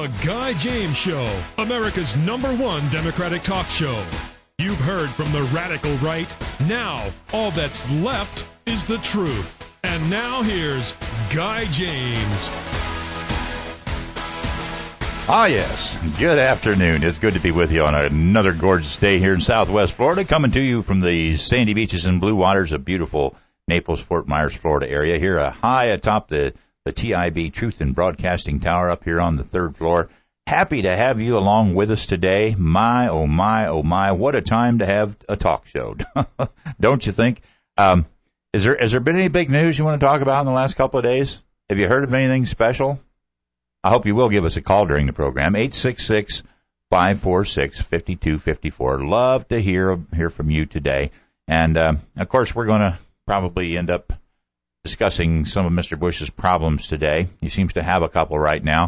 The Guy James Show, America's #1 Democratic talk show. You've heard from the radical right. Now, all that's left is the truth. And now here's Guy James. Ah, yes. Good afternoon. It's good to be with you on another gorgeous day here in Southwest Florida, coming to you from the sandy beaches and blue waters of beautiful Naples, Fort Myers, Florida area here, high atop the TIB Truth and Broadcasting Tower up here on the third floor. Happy to have you along with us today. My, oh my, what a time to have a talk show. Don't you think? Has there been any big news you want to talk about in the last couple of days? Have you heard of anything special? I hope you will give us a call during the program, 866-546-5254. Love to hear from you today. And, of course, we're going to probably end up discussing some of Mr. Bush's problems today. He seems to have a couple right now.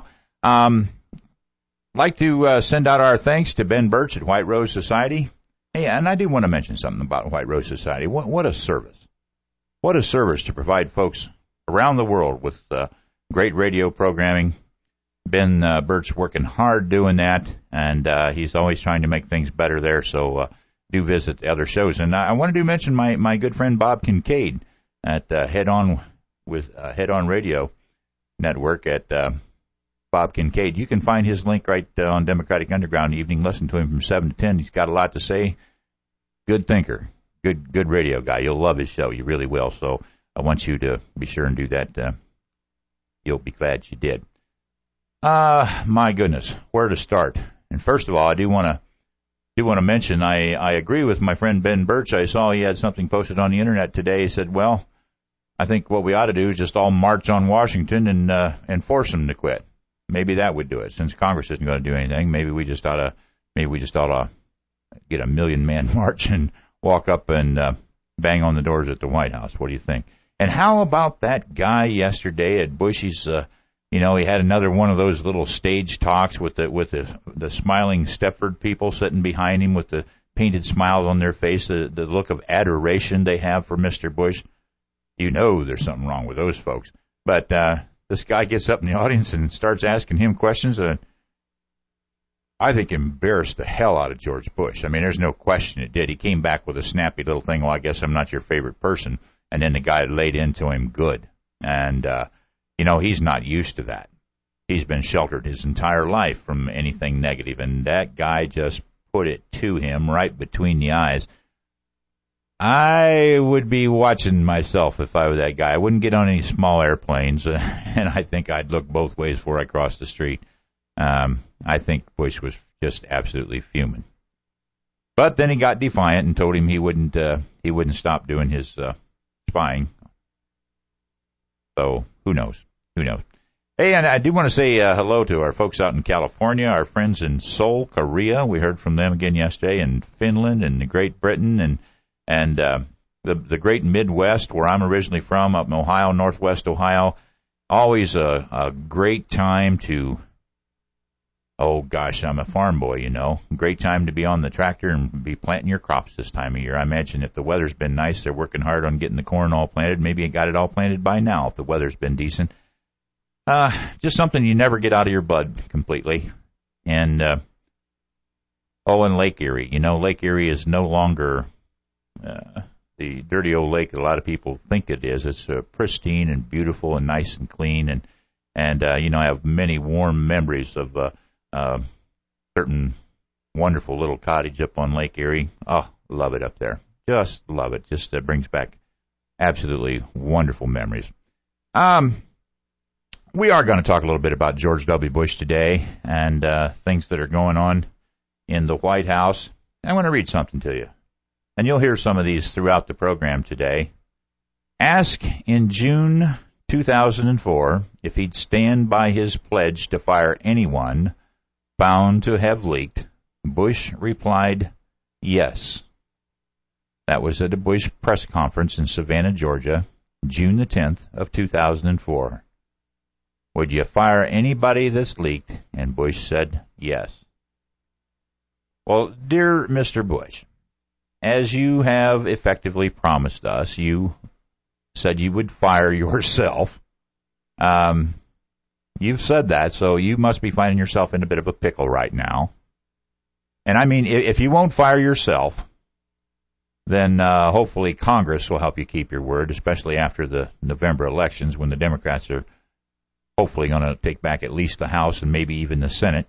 Like to send out our thanks to Ben Birch at White Rose Society. Hey, and I do want to mention something about White Rose Society. What a service. What a service to provide folks around the world with great radio programming. Ben Birch working hard doing that, and he's always trying to make things better there, so do visit the other shows. And I wanted to mention my good friend Bob Kincaid at Head On Radio Network at Bob Kincaid. You can find his link right on Democratic Underground evening. Listen to him from 7 to 10. He's got a lot to say. Good thinker. Good radio guy. You'll love his show. You really will. So I want you to be sure and do that. You'll be glad you did. My goodness, where to start? And first of all, I do want to mention I agree with my friend Ben Birch. I saw he had something posted on the internet today. He said, "Well, I think what we ought to do is just all march on Washington and force them to quit. Maybe that would do it. Since Congress isn't going to do anything, maybe we just ought to get a 1,000,000-man march and walk up and bang on the doors at the White House. What do you think? And how about that guy yesterday at Bushy's? He had another one of those little stage talks with the smiling Stepford people sitting behind him with the painted smiles on their face, the look of adoration they have for Mr. Bush. You know there's something wrong with those folks. But this guy gets up in the audience and starts asking him questions that I think embarrassed the hell out of George Bush. I mean, there's no question it did. He came back with a snappy little thing, well, I guess I'm not your favorite person. And then the guy laid into him good. And, he's not used to that. He's been sheltered his entire life from anything negative, and that guy just put it to him right between the eyes. I would be watching myself if I were that guy. I wouldn't get on any small airplanes, and I think I'd look both ways before I crossed the street. I think Bush was just absolutely fuming. But then he got defiant and told him he wouldn't stop doing his spying. So who knows? Hey, and I do want to say hello to our folks out in California, our friends in Seoul, Korea. We heard from them again yesterday, and Finland and Great Britain and the great Midwest, where I'm originally from, up in Ohio, Northwest Ohio. Always a great time to, oh gosh, I'm a farm boy, Great time to be on the tractor and be planting your crops this time of year. I imagine if the weather's been nice, they're working hard on getting the corn all planted. Maybe you got it all planted by now if the weather's been decent. Just something you never get out of your blood completely. And, and Lake Erie. Lake Erie is no longer the dirty old lake that a lot of people think it is. It's pristine and beautiful and nice and clean. And I have many warm memories of certain wonderful little cottage up on Lake Erie. Oh, love it up there. Just love it. Just brings back absolutely wonderful memories. We are going to talk a little bit about George W. Bush today and things that are going on in the White House. I want to read something to you, and you'll hear some of these throughout the program today. Ask in June 2004 if he'd stand by his pledge to fire anyone found to have leaked. Bush replied, yes. That was at a Bush press conference in Savannah, Georgia, June the 10th of 2004. Would you fire anybody that's leaked? And Bush said, yes. Well, dear Mr. Bush, as you have effectively promised us, you said you would fire yourself. You've said that, so you must be finding yourself in a bit of a pickle right now. And I mean, if you won't fire yourself, then hopefully Congress will help you keep your word, especially after the November elections when the Democrats are hopefully going to take back at least the House and maybe even the Senate.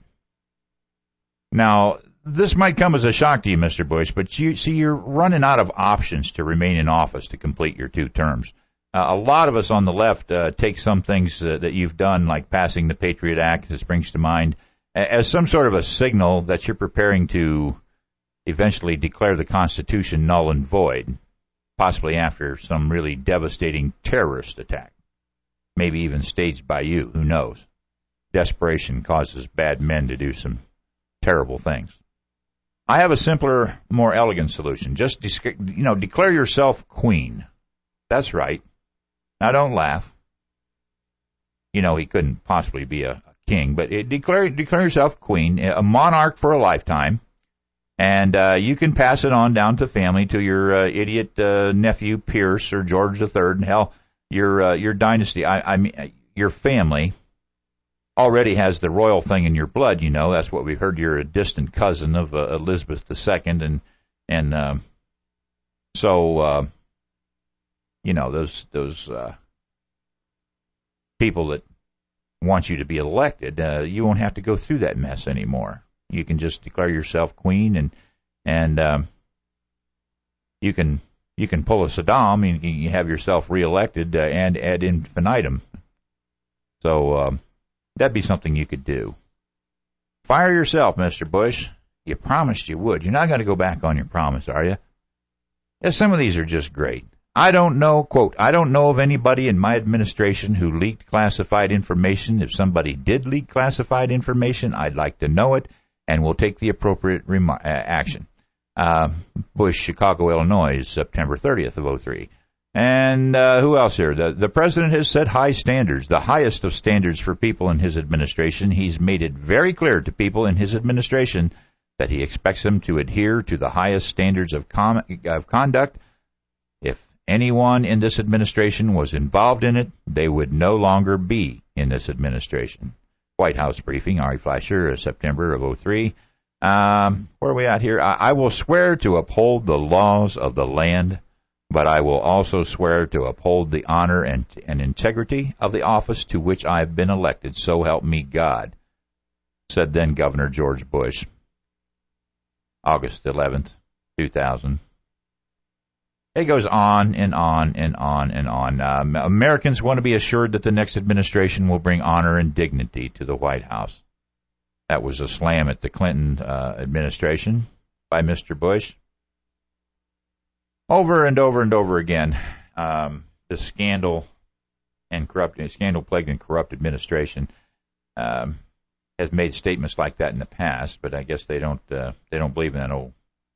Now, this might come as a shock to you, Mr. Bush, but you're running out of options to remain in office to complete your 2 terms. A lot of us on the left take some things that you've done, like passing the Patriot Act, that springs to mind, as some sort of a signal that you're preparing to eventually declare the Constitution null and void, possibly after some really devastating terrorist attack, maybe even staged by you, who knows. Desperation causes bad men to do some terrible things. I have a simpler, more elegant solution. Just, declare yourself queen. That's right. Now, don't laugh. He couldn't possibly be a king, but declare yourself queen, a monarch for a lifetime, and you can pass it on down to family, to your idiot nephew Pierce or George III, and hell, your dynasty. I mean, your family already has the royal thing in your blood. That's what we've heard. You're a distant cousin of Elizabeth II, and so. Those people that want you to be elected, you won't have to go through that mess anymore. You can just declare yourself queen, and you can pull a Saddam and you have yourself reelected and ad infinitum. So that'd be something you could do. Fire yourself, Mr. Bush. You promised you would. You're not going to go back on your promise, are you? Yeah, some of these are just great. I don't know, quote, I don't know of anybody in my administration who leaked classified information. If somebody did leak classified information, I'd like to know it, and we'll take the appropriate action. Bush, Chicago, Illinois, September 30th of 2003. And who else here? The president has set high standards, the highest of standards for people in his administration. He's made it very clear to people in his administration that he expects them to adhere to the highest standards of conduct. If anyone in this administration was involved in it, they would no longer be in this administration. White House briefing, Ari Fleischer, September of 2003. Where are we at here? I will swear to uphold the laws of the land, but I will also swear to uphold the honor and integrity of the office to which I have been elected. So help me God, said then Governor George Bush, August 11th, 2000. It goes on and on and on and on. Americans want to be assured that the next administration will bring honor and dignity to the White House. That was a slam at the Clinton administration by Mr. Bush. Over and over and over again, the scandal-plagued and corrupt administration has made statements like that in the past, but I guess they don't believe in that old,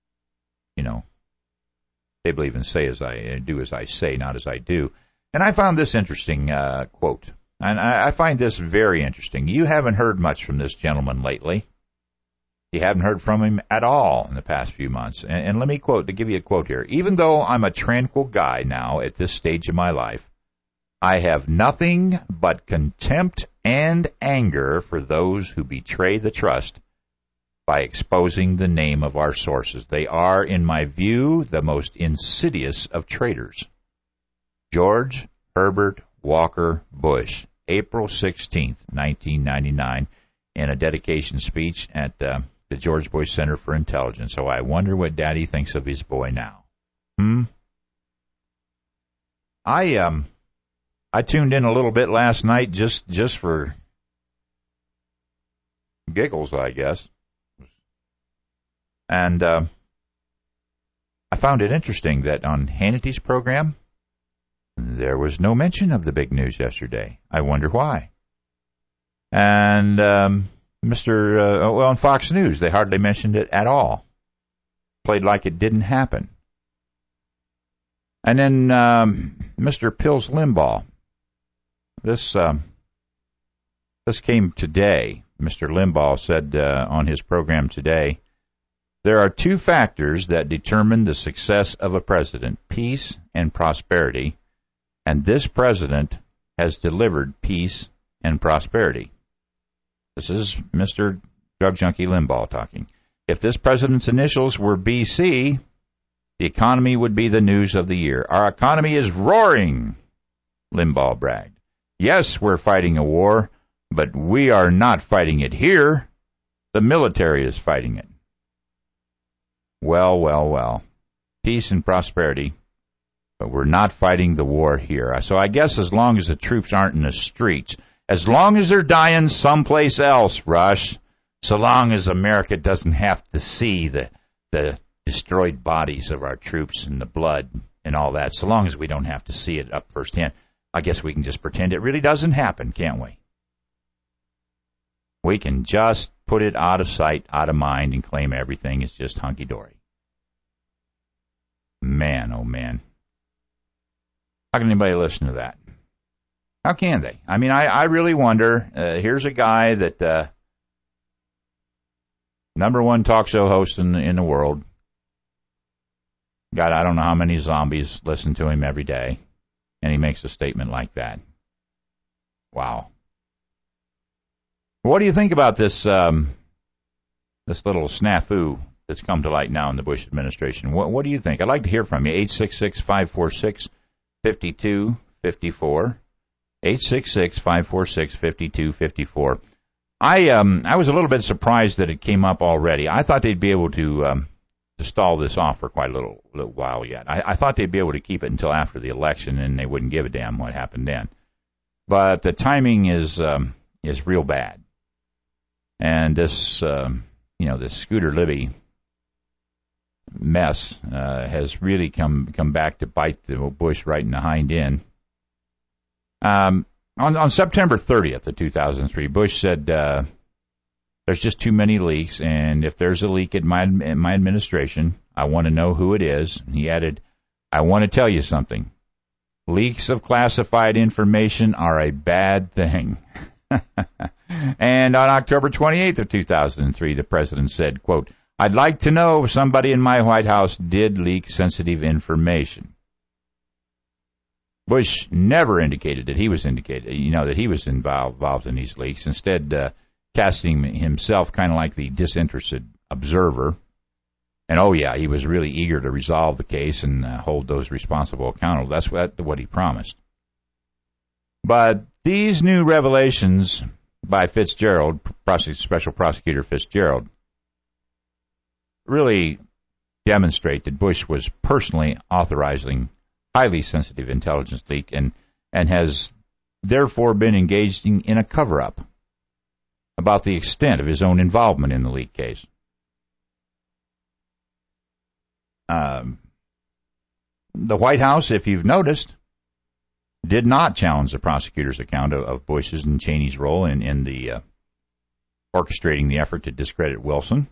they believe in say as I do as I say, not as I do. And I found this interesting quote, and I find this very interesting. You haven't heard much from this gentleman lately. You haven't heard from him at all in the past few months. And let me give you a quote here. Even though I'm a tranquil guy now at this stage of my life, I have nothing but contempt and anger for those who betray the trust by exposing the name of our sources. They are, in my view, the most insidious of traitors. George Herbert Walker Bush, April 16th, 1999, in a dedication speech at the George Bush Center for Intelligence. So I wonder what Daddy thinks of his boy now. I tuned in a little bit last night just for giggles, I guess. And I found it interesting that on Hannity's program, there was no mention of the big news yesterday. I wonder why. And on Fox News, they hardly mentioned it at all. Played like it didn't happen. And then Mr. Pills Limbaugh. This came today. Mr. Limbaugh said on his program today, there are two factors that determine the success of a president, peace and prosperity, and this president has delivered peace and prosperity. This is Mr. Drug Junkie Limbaugh talking. If this president's initials were BC, the economy would be the news of the year. Our economy is roaring, Limbaugh bragged. Yes, we're fighting a war, but we are not fighting it here. The military is fighting it. Well, well, well. Peace and prosperity, but we're not fighting the war here. So I guess as long as the troops aren't in the streets, as long as they're dying someplace else, Rush, so long as America doesn't have to see the destroyed bodies of our troops and the blood and all that, so long as we don't have to see it up firsthand, I guess we can just pretend it really doesn't happen, can't we? We can just put it out of sight, out of mind, and claim everything is just hunky-dory. Man, oh man. How can anybody listen to that? How can they? I mean, I really wonder. Here's a guy that number one talk show host in the world. God, I don't know how many zombies listen to him every day, and he makes a statement like that. Wow. What do you think about this this little snafu that's come to light now in the Bush administration? What do you think? I'd like to hear from you. 866-546-5254. 866-546-5254. I was a little bit surprised that it came up already. I thought they'd be able to stall this off for quite a little while yet. I thought they'd be able to keep it until after the election, and they wouldn't give a damn what happened then. But the timing is real bad. And this, this Scooter Libby mess has really come back to bite the Bush right in the hind end. On September 30th of 2003, Bush said, there's just too many leaks, and if there's a leak in my administration, I want to know who it is. And he added, I want to tell you something. Leaks of classified information are a bad thing. And on October 28th of 2003, the president said, quote, I'd like to know if somebody in my White House did leak sensitive information. Bush never indicated that he was involved in these leaks, instead casting himself kind of like the disinterested observer. And, oh, yeah, he was really eager to resolve the case and hold those responsible accountable. That's what he promised. But these new revelations by Fitzgerald, Special Prosecutor Fitzgerald, really demonstrate that Bush was personally authorizing highly sensitive intelligence leak and has therefore been engaged in a cover-up about the extent of his own involvement in the leak case. The White House, if you've noticed, did not challenge the prosecutor's account of Bush's and Cheney's role in the orchestrating the effort to discredit Wilson.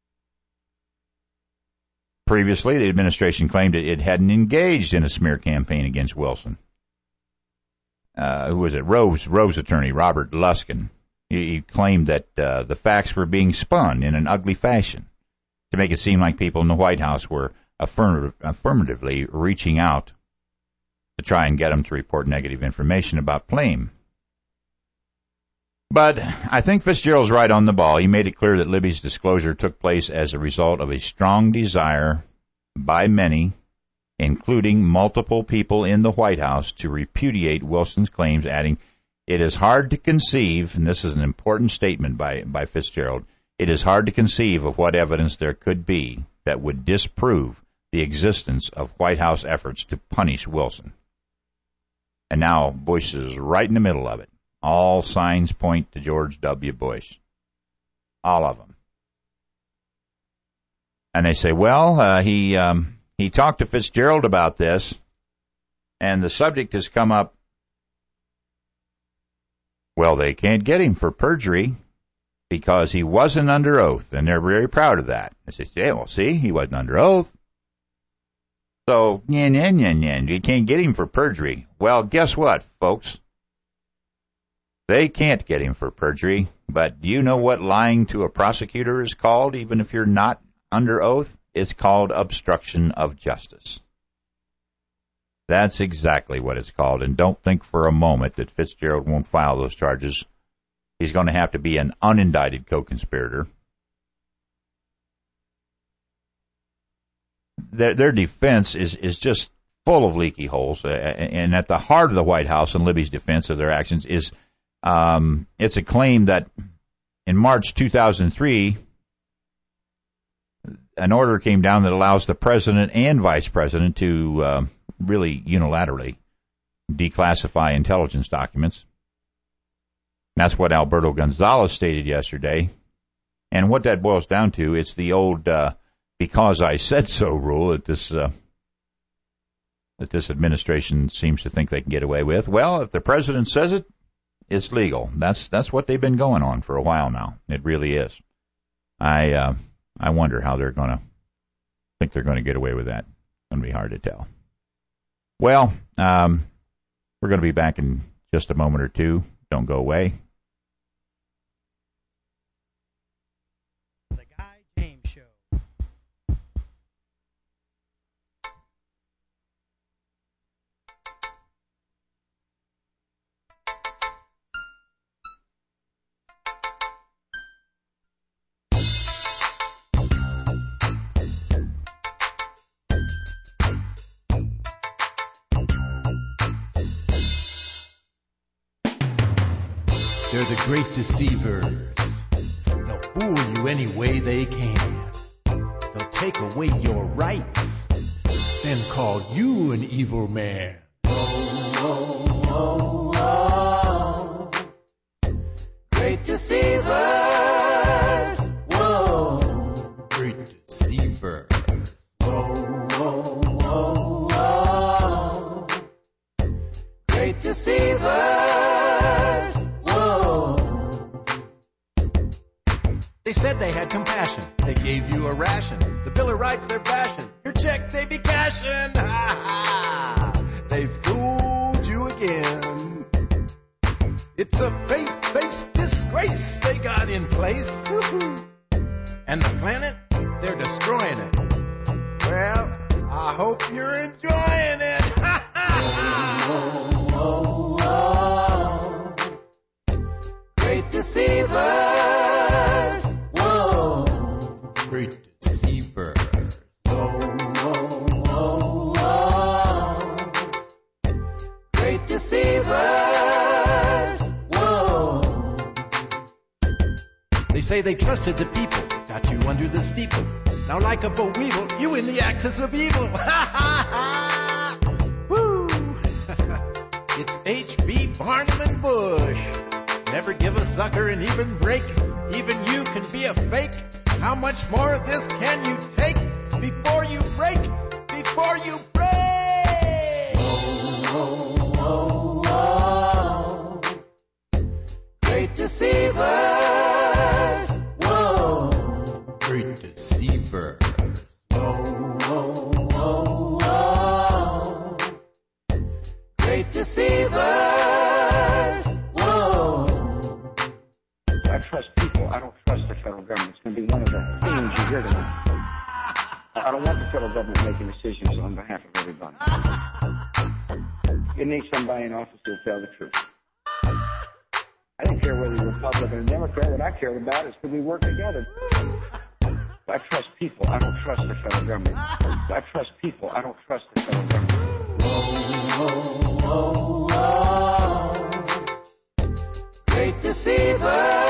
Previously, the administration claimed it hadn't engaged in a smear campaign against Wilson. Who was it? Rove's attorney, Robert Luskin. He claimed that the facts were being spun in an ugly fashion to make it seem like people in the White House were affirmatively reaching out to try and get him to report negative information about Plame. But I think Fitzgerald's right on the ball. He made it clear that Libby's disclosure took place as a result of a strong desire by many, including multiple people in the White House, to repudiate Wilson's claims, adding, it is hard to conceive, and this is an important statement by Fitzgerald, it is hard to conceive of what evidence there could be that would disprove the existence of White House efforts to punish Wilson. And now Bush is right in the middle of it. All signs point to George W. Bush. All of them. And they say, well, he talked to Fitzgerald about this, and the subject has come up. Well, they can't get him for perjury because he wasn't under oath, and they're very proud of that. I say, yeah, well, see, he wasn't under oath. So, you can't get him for perjury. Well, guess what, folks? They can't get him for perjury, but do you know what lying to a prosecutor is called, even if you're not under oath? It's called obstruction of justice. That's exactly what it's called. And don't think for a moment that Fitzgerald won't file those charges. He's going to have to be an unindicted co-conspirator. Their defense is just full of leaky holes. And at the heart of the White House and Libby's defense of their actions is it's a claim that in March 2003, an order came down that allows the president and vice president to really unilaterally declassify intelligence documents. That's what Alberto Gonzales stated yesterday. And what that boils down to is the old because I said so rule that this administration seems to think they can get away with. Well, if the president says it, it's legal. That's what they've been going on for a while now. It really is. I wonder how they're going to think they're going to get away with that. It's going to be hard to tell. Well, we're going to be back in just a moment or two. Don't go away. The Guy James Show. They're the great deceivers. They'll fool you any way they can. They'll take away your rights, then call you an evil man. Oh, oh, oh, oh. Great deceivers. Whoa. Great deceivers. Oh, oh, oh, oh. Great deceivers. They said they had compassion. They gave you a ration. The Bill of Rights they're bashing. Your check they be cashing. Ha ha! They fooled you again. It's a faith-based disgrace they got in place. And the planet, they're destroying it. Well, I hope you're enjoying it. Ha ha! Oh, oh, oh. Great deceivers. Great deceivers. Oh, oh, oh, oh. Great deceivers. Whoa. They say they trusted the people, got you under the steeple. Now like a boweevil, you in the axis of evil. Ha ha ha! Woo! It's H.B. Barnum and Bush. Never give a sucker an even break. Even you can be a fake. How much more of this can you take before you break? Before you break! Oh, oh, oh, oh. Great deceivers. Whoa. Great deceivers. Oh, oh, oh, oh. Great deceivers. Whoa. I trust people. I don't trust the federal government. It's going to be one of the themes you hear tonight. I don't want the federal government making decisions on behalf of everybody. You need somebody in office who'll tell the truth. I didn't care whether you're Republican or Democrat. What I cared about is could we work together. I trust people. I don't trust the federal government. I trust people. I don't trust the federal government. Oh, oh, oh, oh. Great deceivers.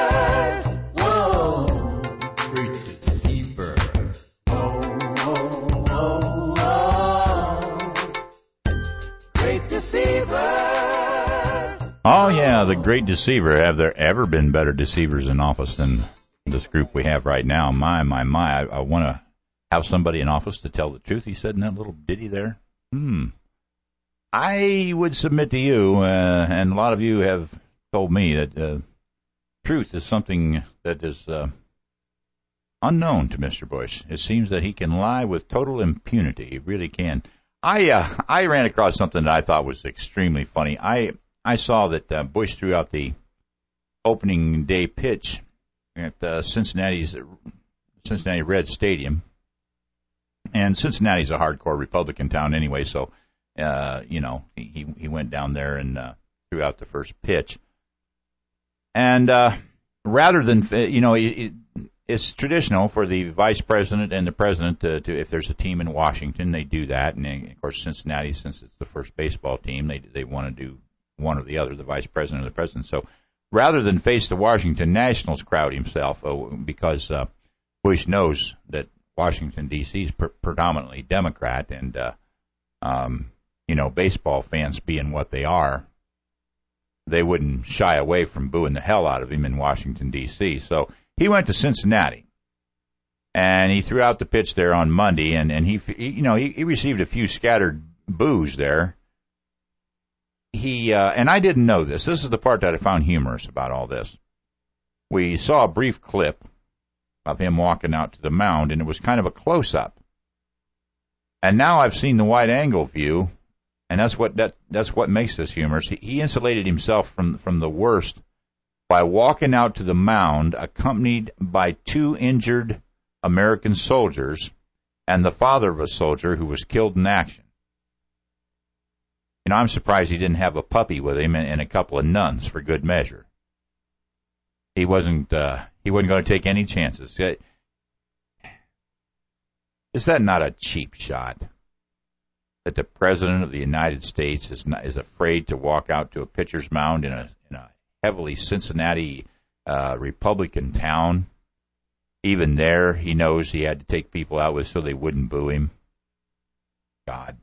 Oh, yeah, the great deceiver. Have there ever been better deceivers in office than this group we have right now? My. I want to have somebody in office to tell the truth, he said in that little ditty there. I would submit to you, and a lot of you have told me that truth is something that is unknown to Mr. Bush. It seems that he can lie with total impunity. He really can. I ran across something that I thought was extremely funny. I saw that Bush threw out the opening day pitch at Cincinnati Reds Stadium. And Cincinnati's a hardcore Republican town anyway, so He went down there and threw out the first pitch. And rather than, it's traditional for the vice president and the president to if there's a team in Washington, they do that. And, of course, Cincinnati, since it's the first baseball team, they want to do one or the other, the vice president or the president. So rather than face the Washington Nationals crowd himself, because Bush knows that Washington, D.C. is predominantly Democrat, and, baseball fans being what they are, they wouldn't shy away from booing the hell out of him in Washington, D.C. So he went to Cincinnati, and he threw out the pitch there on Monday, and he received a few scattered boos there. And I didn't know this. This is the part that I found humorous about all this. We saw a brief clip of him walking out to the mound, and it was kind of a close-up. And now I've seen the wide-angle view, and that's what makes this humorous. He insulated himself from the worst by walking out to the mound, accompanied by 2 injured American soldiers and the father of a soldier who was killed in action. I'm surprised he didn't have a puppy with him and a couple of nuns for good measure. He wasn't going to take any chances. Is that not a cheap shot? That the President of the United States is afraid to walk out to a pitcher's mound in a heavily Cincinnati Republican town. Even there, he knows he had to take people out with so they wouldn't boo him. God.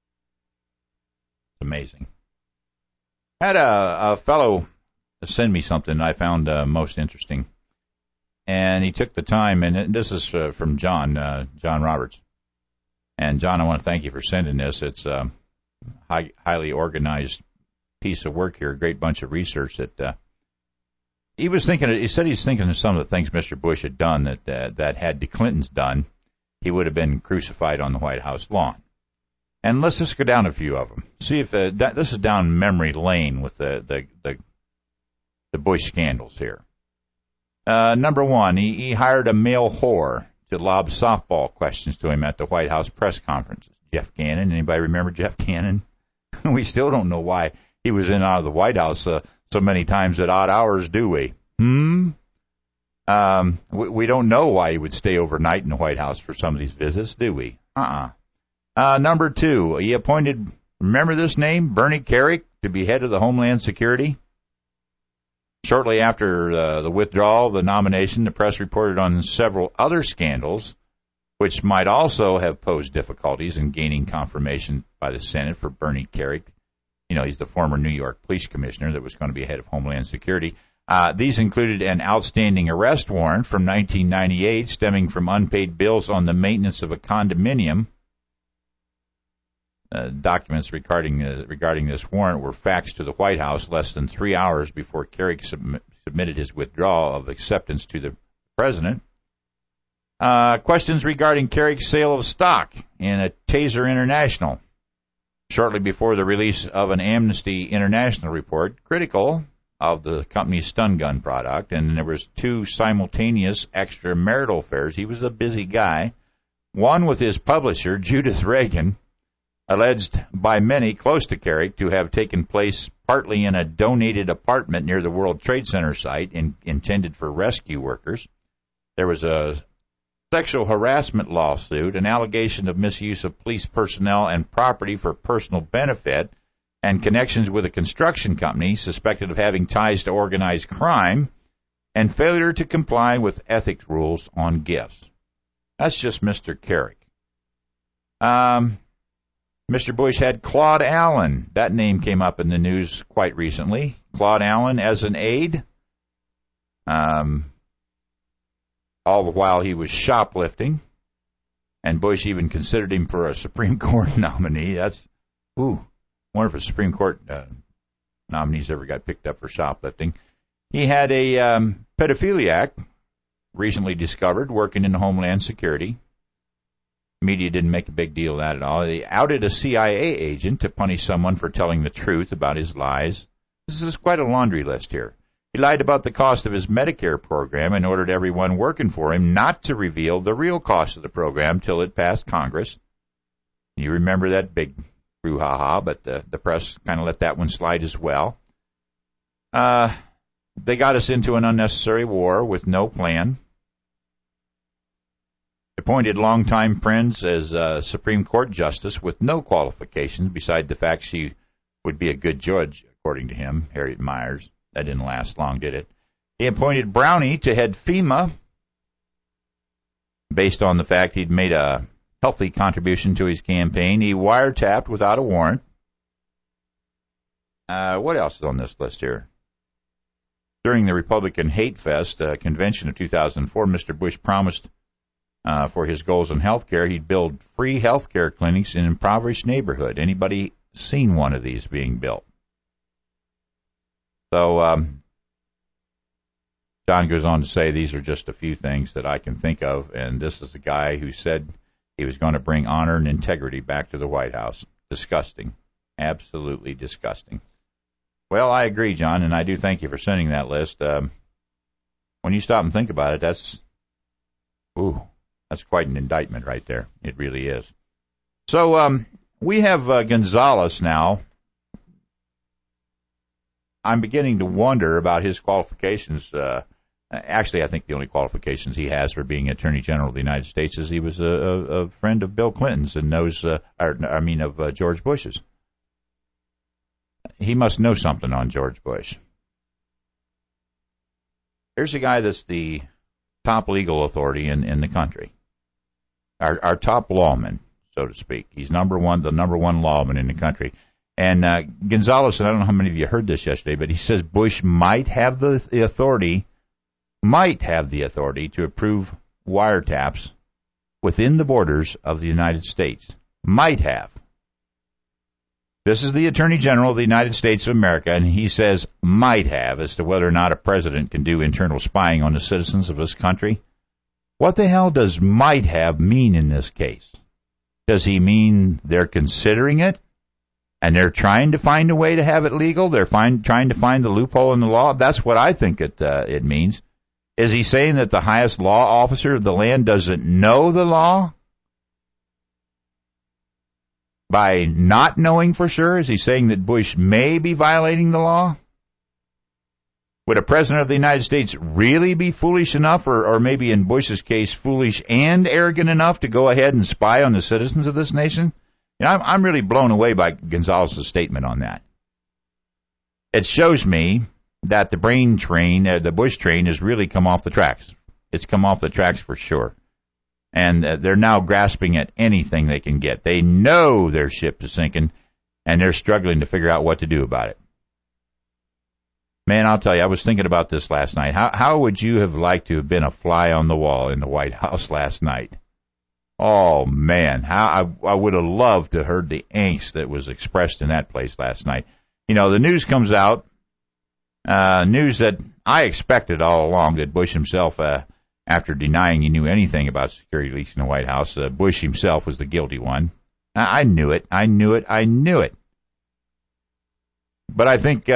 It's amazing. I had a fellow send me something I found most interesting. And he took the time, and this is from John Roberts. And, John, I want to thank you for sending this. It's a highly organized piece of work here, a great bunch of research that he said he's thinking of some of the things Mr. Bush had done that had the Clintons done, he would have been crucified on the White House lawn. And let's just go down a few of them. See if this is down memory lane with the Bush scandals here. Number one, he hired a male whore to lob softball questions to him at the White House press conferences. Jeff Cannon. Anybody remember Jeff Cannon? We still don't know why he was in and out of the White House so many times at odd hours, do we? We don't know why he would stay overnight in the White House for some of these visits, do we? Number two, he appointed, remember this name, Bernie Kerik, to be head of the Homeland Security. Shortly after the withdrawal of the nomination, the press reported on several other scandals, which might also have posed difficulties in gaining confirmation by the Senate for Bernie Kerik. He's the former New York police commissioner that was going to be head of Homeland Security. These included an outstanding arrest warrant from 1998 stemming from unpaid bills on the maintenance of a condominium. Documents regarding this warrant were faxed to the White House less than 3 hours before Kerik submitted his withdrawal of acceptance to the president. Questions regarding Kerik's sale of stock in a Taser International. Shortly before the release of an Amnesty International report critical of the company's stun gun product, and there was 2 simultaneous extramarital affairs. He was a busy guy. One with his publisher, Judith Reagan, alleged by many close to Kerik to have taken place partly in a donated apartment near the World Trade Center site intended for rescue workers. There was a sexual harassment lawsuit, an allegation of misuse of police personnel and property for personal benefit, and connections with a construction company suspected of having ties to organized crime, and failure to comply with ethics rules on gifts. That's just Mr. Kerik. Mr. Bush had Claude Allen. That name came up in the news quite recently. Claude Allen as an aide. All the while he was shoplifting. And Bush even considered him for a Supreme Court nominee. Wonder if a Supreme Court nominees ever got picked up for shoplifting. He had a pedophiliac recently discovered working in Homeland Security. Media didn't make a big deal of that at all. They outed a CIA agent to punish someone for telling the truth about his lies. This is quite a laundry list here. He lied about the cost of his Medicare program and ordered everyone working for him not to reveal the real cost of the program till it passed Congress. You remember that big brouhaha, but the press kind of let that one slide as well. They got us into an unnecessary war with no plan. Appointed longtime friends as Supreme Court Justice with no qualifications beside the fact she would be a good judge, according to him, Harriet Miers. That didn't last long, did it? He appointed Brownie to head FEMA based on the fact he'd made a healthy contribution to his campaign. He wiretapped without a warrant. What else is on this list here? During the Republican Hate Fest convention of 2004, Mr. Bush promised for his goals on health care, he'd build free health care clinics in impoverished neighborhood. Anybody seen one of these being built? So John goes on to say these are just a few things that I can think of, and this is the guy who said he was going to bring honor and integrity back to the White House. Disgusting. Absolutely disgusting. Well, I agree, John, and I do thank you for sending that list. When you stop and think about it, that's quite an indictment right there. It really is. So we have Gonzales now. I'm beginning to wonder about his qualifications. Actually, I think the only qualifications he has for being Attorney General of the United States is he was a friend of Bill Clinton's and knows, of George Bush's. He must know something on George Bush. Here's a guy that's the top legal authority in the country. Our top lawman, so to speak. He's the number one lawman in the country. And Gonzales, and I don't know how many of you heard this yesterday, but he says Bush might have the authority to approve wiretaps within the borders of the United States. Might have. This is the Attorney General of the United States of America, and he says might have as to whether or not a president can do internal spying on the citizens of this country. What the hell does might have mean in this case? Does he mean they're considering it and they're trying to find a way to have it legal? They're trying to find the loophole in the law? That's what I think it means. Is he saying that the highest law officer of the land doesn't know the law? By not knowing for sure, is he saying that Bush may be violating the law? Would a president of the United States really be foolish enough, or maybe in Bush's case, foolish and arrogant enough to go ahead and spy on the citizens of this nation? You know, I'm really blown away by Gonzales' statement on that. It shows me that the the Bush train has really come off the tracks. It's come off the tracks for sure. And they're now grasping at anything they can get. They know their ship is sinking, and they're struggling to figure out what to do about it. Man, I'll tell you, I was thinking about this last night. How would you have liked to have been a fly on the wall in the White House last night? Oh, man, how I would have loved to have heard the angst that was expressed in that place last night. You know, the news comes out, news that I expected all along, that Bush himself, after denying he knew anything about security leaks in the White House, Bush himself was the guilty one. I knew it. But I think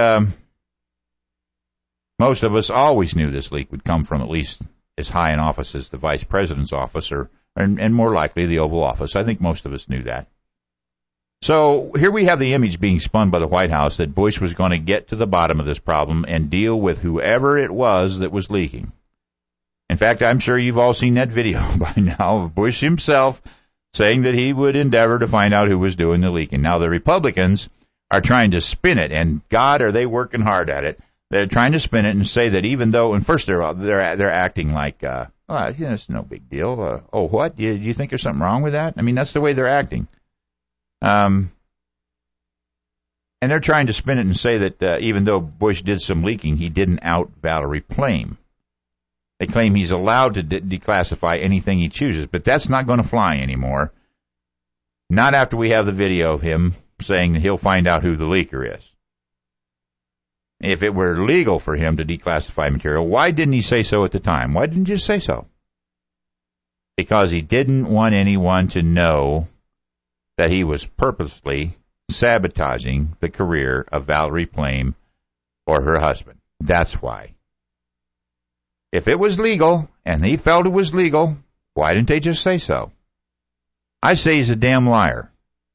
most of us always knew this leak would come from at least as high an office as the Vice President's office, and more likely the Oval Office. I think most of us knew that. So here we have the image being spun by the White House that Bush was going to get to the bottom of this problem and deal with whoever it was that was leaking. In fact, I'm sure you've all seen that video by now of Bush himself saying that he would endeavor to find out who was doing the leaking. Now, the Republicans are trying to spin it, and God, are they working hard at it. They're trying to spin it and say that even though, and first they're acting like, it's no big deal. Oh, what? Do you think there's something wrong with that? I mean, that's the way they're acting. And they're trying to spin it and say that even though Bush did some leaking, he didn't out Valerie Plame. They claim he's allowed to declassify anything he chooses, but that's not going to fly anymore. Not after we have the video of him saying that he'll find out who the leaker is. If it were legal for him to declassify material, why didn't he say so at the time? Why didn't you say so? Because he didn't want anyone to know that he was purposely sabotaging the career of Valerie Plame or her husband. That's why. If it was legal, and he felt it was legal, why didn't they just say so? I say he's a damn liar. There's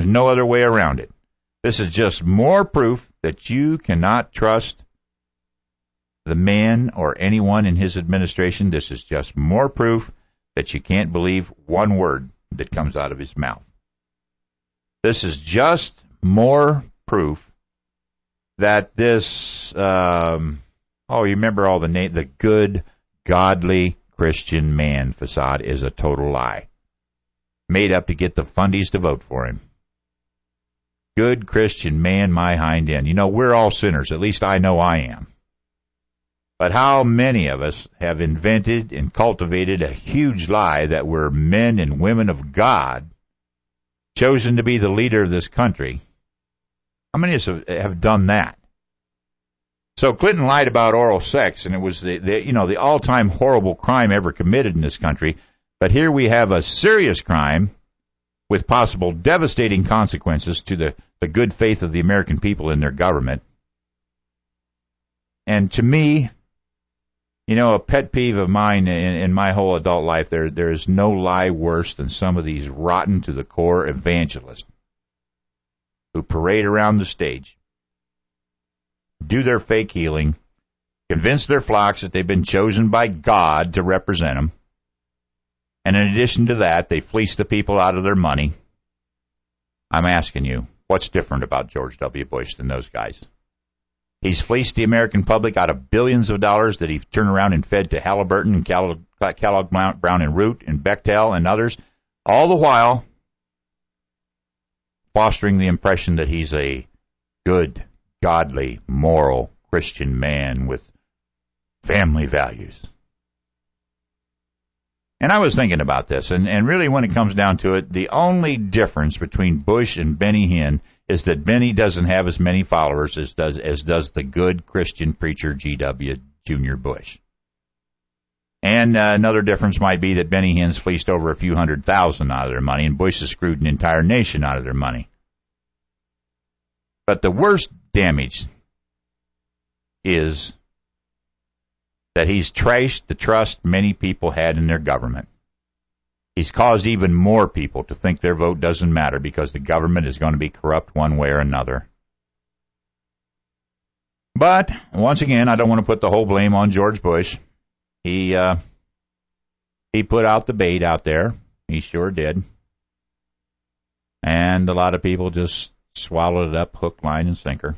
no other way around it. This is just more proof that you cannot trust the man or anyone in his administration. This is just more proof that you can't believe one word that comes out of his mouth. This is just more proof that this, you remember all the good, godly Christian man facade is a total lie. Made up to get the fundies to vote for him. Good Christian man, my hind end. You know, we're all sinners. At least I know I am. But how many of us have invented and cultivated a huge lie that we're men and women of God, chosen to be the leader of this country? How many of us have done that? So Clinton lied about oral sex, and it was the all-time horrible crime ever committed in this country. But here we have a serious crime with possible devastating consequences to the good faith of the American people in their government. And to me, a pet peeve of mine in my whole adult life, there is no lie worse than some of these rotten to the core evangelists who parade around the stage, do their fake healing, convince their flocks that they've been chosen by God to represent them, and in addition to that, they fleece the people out of their money. I'm asking you, what's different about George W. Bush than those guys? He's fleeced the American public out of billions of dollars that he's turned around and fed to Halliburton and Kellogg Brown and Root and Bechtel and others, all the while fostering the impression that he's a good, godly, moral Christian man with family values. And I was thinking about this, and really when it comes down to it, the only difference between Bush and Benny Hinn is that Benny doesn't have as many followers as does the good Christian preacher G.W. Jr. Bush. And another difference might be that Benny Hinn's fleeced over a few 100,000 out of their money, and Bush has screwed an entire nation out of their money. But the worst damage is that he's trashed the trust many people had in their government. He's caused even more people to think their vote doesn't matter because the government is going to be corrupt one way or another. But, once again, I don't want to put the whole blame on George Bush. He put out the bait out there. He sure did. And a lot of people just swallowed it up, hook, line, and sinker.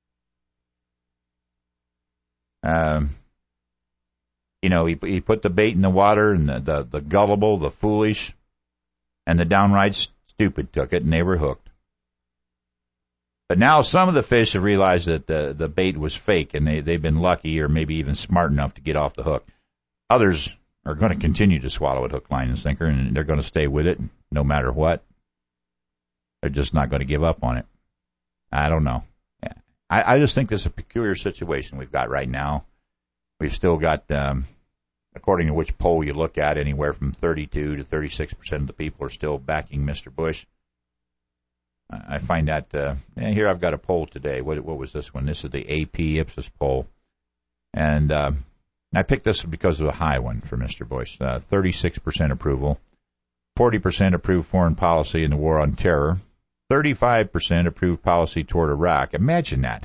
He put the bait in the water, and the gullible, the foolish, and the downright stupid took it, and they were hooked. But now some of the fish have realized that the bait was fake, and they've been lucky or maybe even smart enough to get off the hook. Others are going to continue to swallow it hook, line, and sinker, and they're going to stay with it no matter what. They're just not going to give up on it. I don't know. I just think this is a peculiar situation we've got right now. We've still got, according to which poll you look at, anywhere from 32 to 36% of the people are still backing Mr. Bush. I find that, here I've got a poll today. What was this one? This is the AP Ipsos poll. And I picked this because of a high one for Mr. Bush. 36% approval, 40% approved foreign policy in the war on terror, 35% approved policy toward Iraq. Imagine that.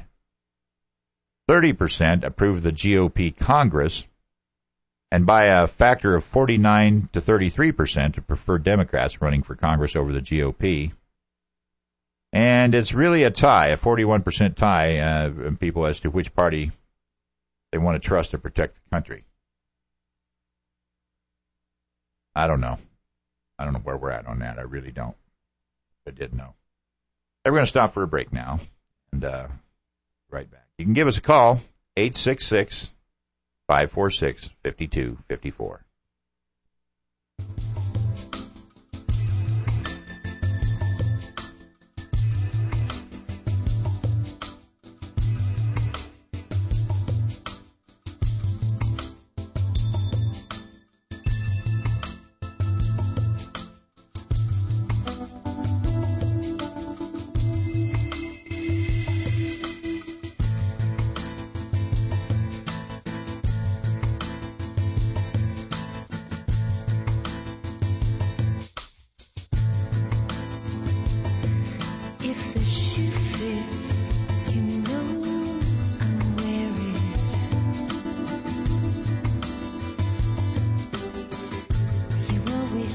30% approved the GOP Congress, and by a factor of 49 to 33% prefer Democrats running for Congress over the GOP. And it's really a tie, a 41% tie, people as to which party they want to trust to protect the country. I don't know. I don't know where we're at on that. I really don't. I did know. We're going to stop for a break now, and right back. You can give us a call, 866-546-5254.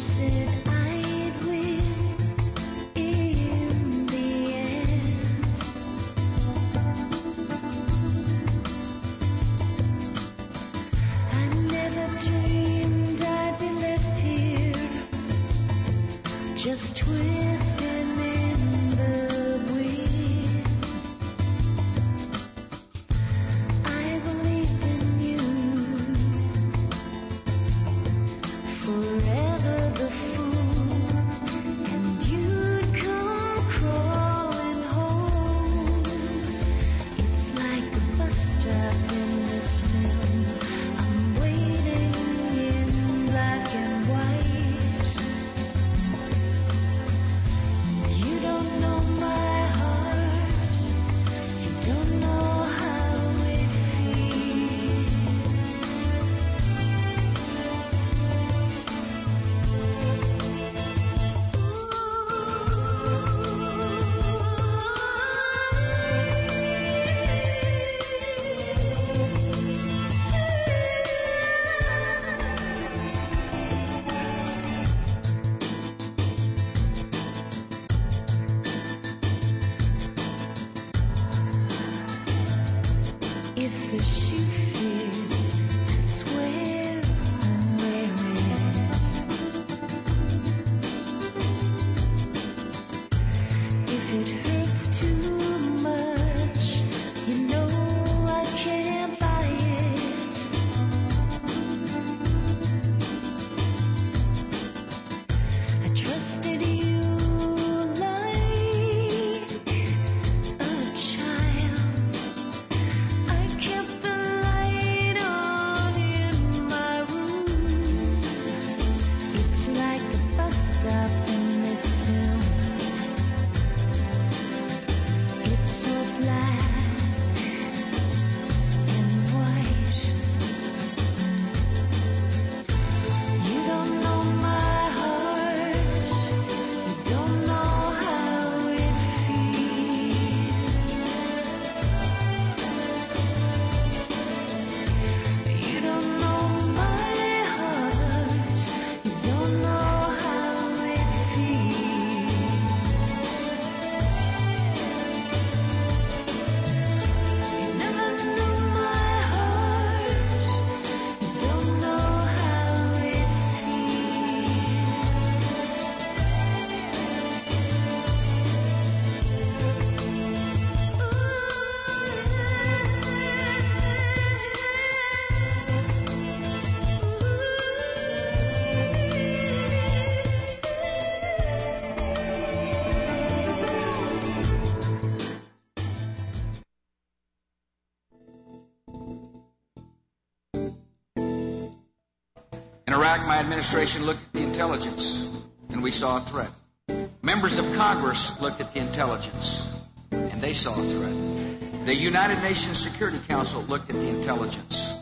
In Iraq, my administration looked at the intelligence, and we saw a threat. Members of Congress looked at the intelligence, and they saw a threat. The United Nations Security Council looked at the intelligence,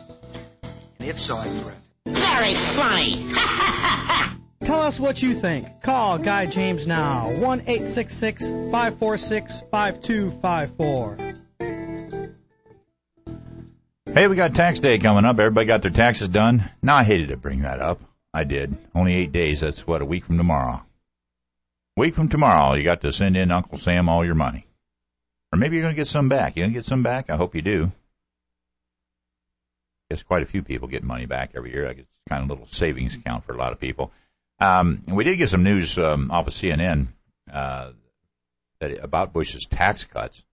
and it saw a threat. Very funny. Tell us what you think. Call Guy James now. 1-866-546-5254. Hey, we got tax day coming up. Everybody got their taxes done. Now, I hated to bring that up. I did. Only 8 days. That's, what, a week from tomorrow. Week from tomorrow, you got to send in Uncle Sam all your money. Or maybe you're going to get some back. You going to get some back? I hope you do. I guess quite a few people get money back every year. It's kind of a little savings account for a lot of people. We did get some news off of CNN about Bush's tax cuts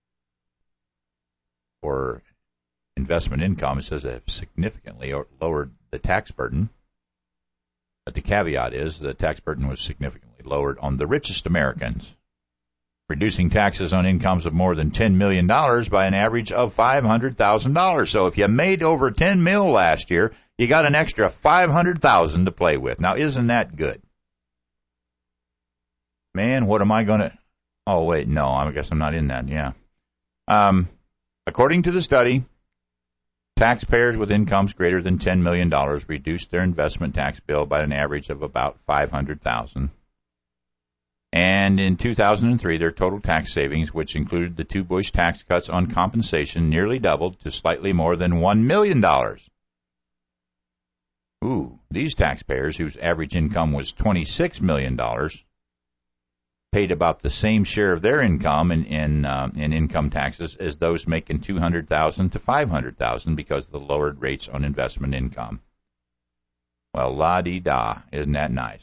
for investment income. It says they have significantly lowered the tax burden. But the caveat is the tax burden was significantly lowered on the richest Americans, reducing taxes on incomes of more than $10 million by an average of $500,000. So if you made over $10 million last year, you got an extra $500,000 to play with. Now, isn't that good? Man, what am I going to... Oh, wait, no, I guess I'm not in that, yeah. According to the study, taxpayers with incomes greater than $10 million reduced their investment tax bill by an average of about $500,000. And in 2003, their total tax savings, which included the 2 Bush tax cuts on compensation, nearly doubled to slightly more than $1 million. Ooh, these taxpayers whose average income was $26 million paid about the same share of their income in income taxes as those making $200,000 to $500,000 because of the lowered rates on investment income. Well, la-di-da, isn't that nice?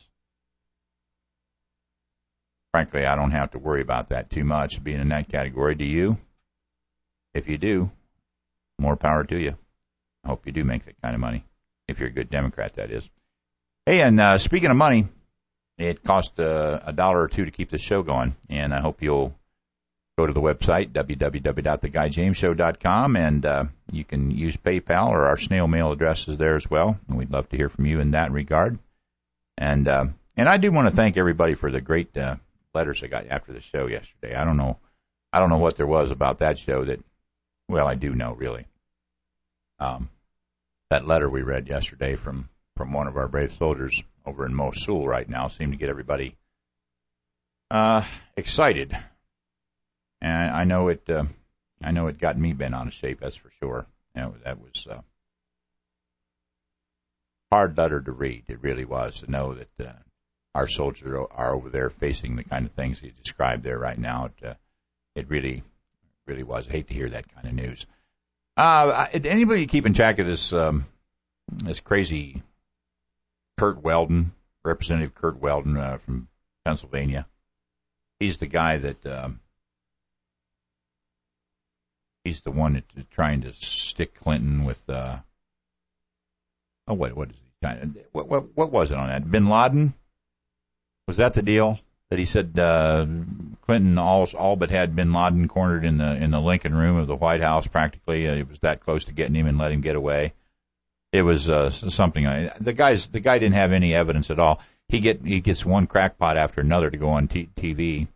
Frankly, I don't have to worry about that too much, being in that category. Do you? If you do, more power to you. I hope you do make that kind of money. If you're a good Democrat, that is. Hey, and speaking of money, it costs $1 or $2 to keep this show going, and I hope you'll go to the website, www.theguyjamesshow.com, and you can use PayPal, or our snail mail address is there as well, and we'd love to hear from you in that regard. And I do want to thank everybody for the great letters I got after the show yesterday. I don't know what there was about that show that, well, I do know, really. That letter we read yesterday from one of our brave soldiers over in Mosul right now seemed to get everybody excited, and I know it got me bent out of shape. That's for sure. That was a hard letter to read. It really was, to know that our soldiers are over there facing the kind of things he described there right now. It really was. I hate to hear that kind of news. Anybody keeping track of this crazy Curt Weldon, Representative Curt Weldon from Pennsylvania? He's the guy that he's the one that's trying to stick Clinton with what is he trying? What was it on that? Bin Laden? Was that the deal? That he said Clinton all but had Bin Laden cornered in the Lincoln Room of the White House practically. It was that close to getting him and let him get away. It was something. The guy didn't have any evidence at all. He gets one crackpot after another to go on TV.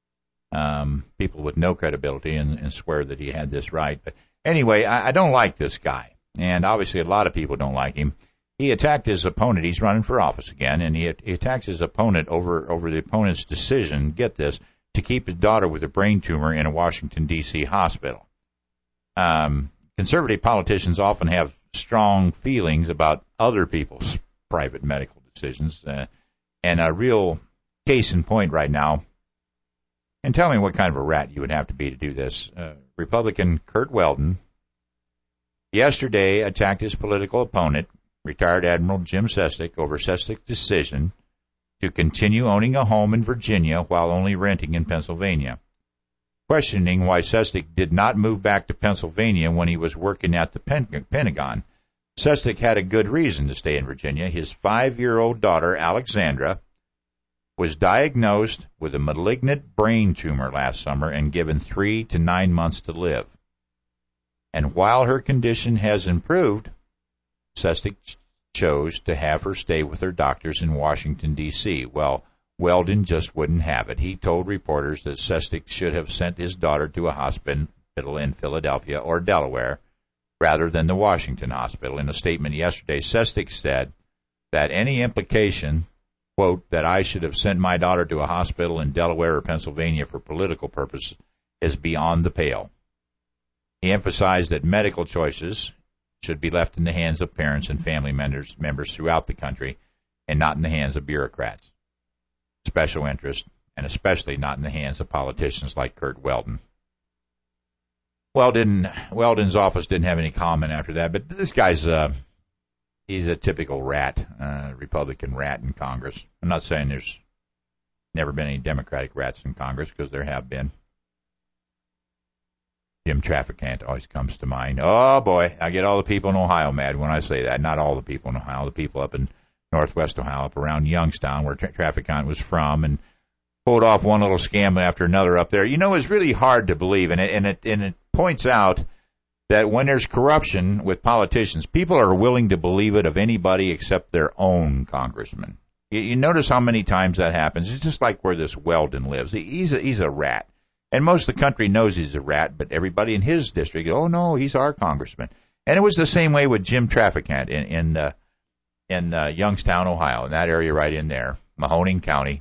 People with no credibility and swear that he had this right. But anyway, I don't like this guy, and obviously a lot of people don't like him. He attacked his opponent. He's running for office again, and he attacks his opponent over the opponent's decision, get this, to keep his daughter with a brain tumor in a Washington, D.C. hospital. Conservative politicians often have strong feelings about other people's private medical decisions, and a real case in point right now, and tell me what kind of a rat you would have to be to do this. Republican Curt Weldon yesterday attacked his political opponent, retired Admiral Jim Sestak, over Sestak's decision to continue owning a home in Virginia while only renting in Pennsylvania. Questioning why Sestak did not move back to Pennsylvania when he was working at the Pentagon, Sestak had a good reason to stay in Virginia. His 5-year-old daughter, Alexandra, was diagnosed with a malignant brain tumor last summer and given 3 to 9 months to live. And while her condition has improved, Sestak chose to have her stay with her doctors in Washington, D.C. Well, Weldon just wouldn't have it. He told reporters that Sestak should have sent his daughter to a hospital in Philadelphia or Delaware rather than the Washington hospital. In a statement yesterday, Sestak said that any implication, quote, that I should have sent my daughter to a hospital in Delaware or Pennsylvania for political purposes is beyond the pale. He emphasized that medical choices should be left in the hands of parents and family members throughout the country and not in the hands of bureaucrats, special interests, and especially not in the hands of politicians like Curt Weldon. Weldon's office didn't have any comment after that, but this guy's he's a typical rat, Republican rat in Congress. I'm not saying there's never been any Democratic rats in Congress, because there have been. Jim Traficant always comes to mind. Oh, boy, I get all the people in Ohio mad when I say that. Not all the people in Ohio, the people up in northwest Ohio, up around Youngstown, where Traficant was from, and pulled off one little scam after another up there. You know, it's really hard to believe, and it points out that when there's corruption with politicians, people are willing to believe it of anybody except their own congressman. You notice how many times that happens. It's just like where this Weldon lives. He's a rat. And most of the country knows he's a rat, but everybody in his district, oh, no, he's our congressman. And it was the same way with Jim Traficant in Youngstown, Ohio, in that area right in there, Mahoning County.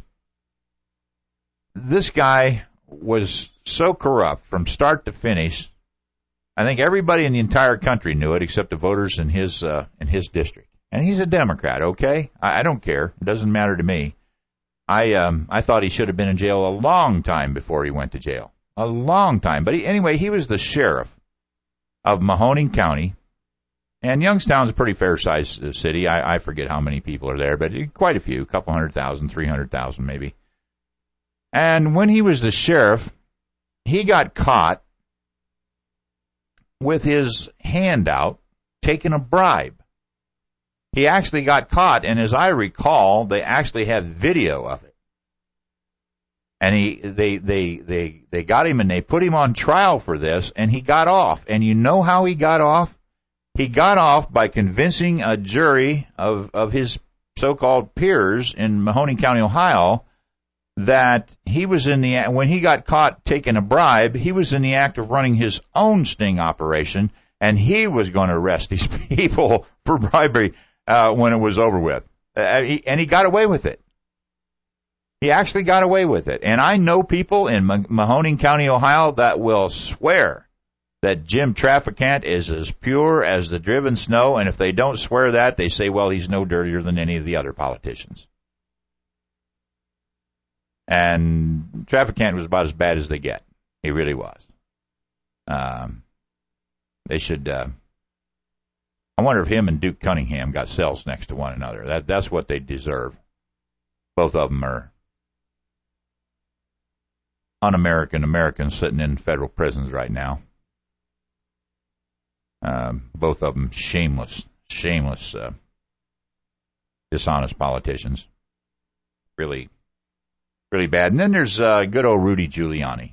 This guy was so corrupt from start to finish. I think everybody in the entire country knew it except the voters in his district. And he's a Democrat, okay? I don't care. It doesn't matter to me. I thought he should have been in jail a long time before he went to jail. A long time. But anyway, he was the sheriff of Mahoning County. And Youngstown's a pretty fair-sized city. I forget how many people are there, but quite a few, a couple 100,000, 300,000 maybe. And when he was the sheriff, he got caught with his hand out taking a bribe. He actually got caught, and as I recall, they actually have video of it. And they got him and they put him on trial for this, and he got off. And you know how he got off? He got off by convincing a jury of his so-called peers in Mahoning County, Ohio, that he was when he got caught taking a bribe, he was in the act of running his own sting operation, and he was going to arrest these people for bribery when it was over with. And he got away with it. He actually got away with it. And I know people in Mahoning County, Ohio, that will swear that Jim Traficant is as pure as the driven snow, and if they don't swear that, they say, well, he's no dirtier than any of the other politicians. And Traficant was about as bad as they get. He really was. They should, I wonder if him and Duke Cunningham got cells next to one another. That's what they deserve. Both of them are un-American Americans sitting in federal prisons right now. Both of them shameless, dishonest politicians. Really, really bad. And then there's good old Rudy Giuliani.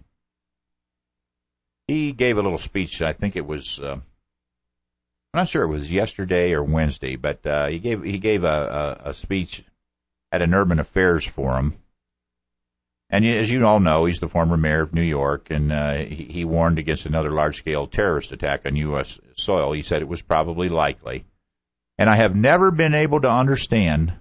He gave a little speech. I think it was, I'm not sure it was yesterday or Wednesday, but he gave a speech at an urban affairs forum. And as you all know, he's the former mayor of New York, and he warned against another large-scale terrorist attack on U.S. soil. He said it was probably likely. And I have never been able to understand,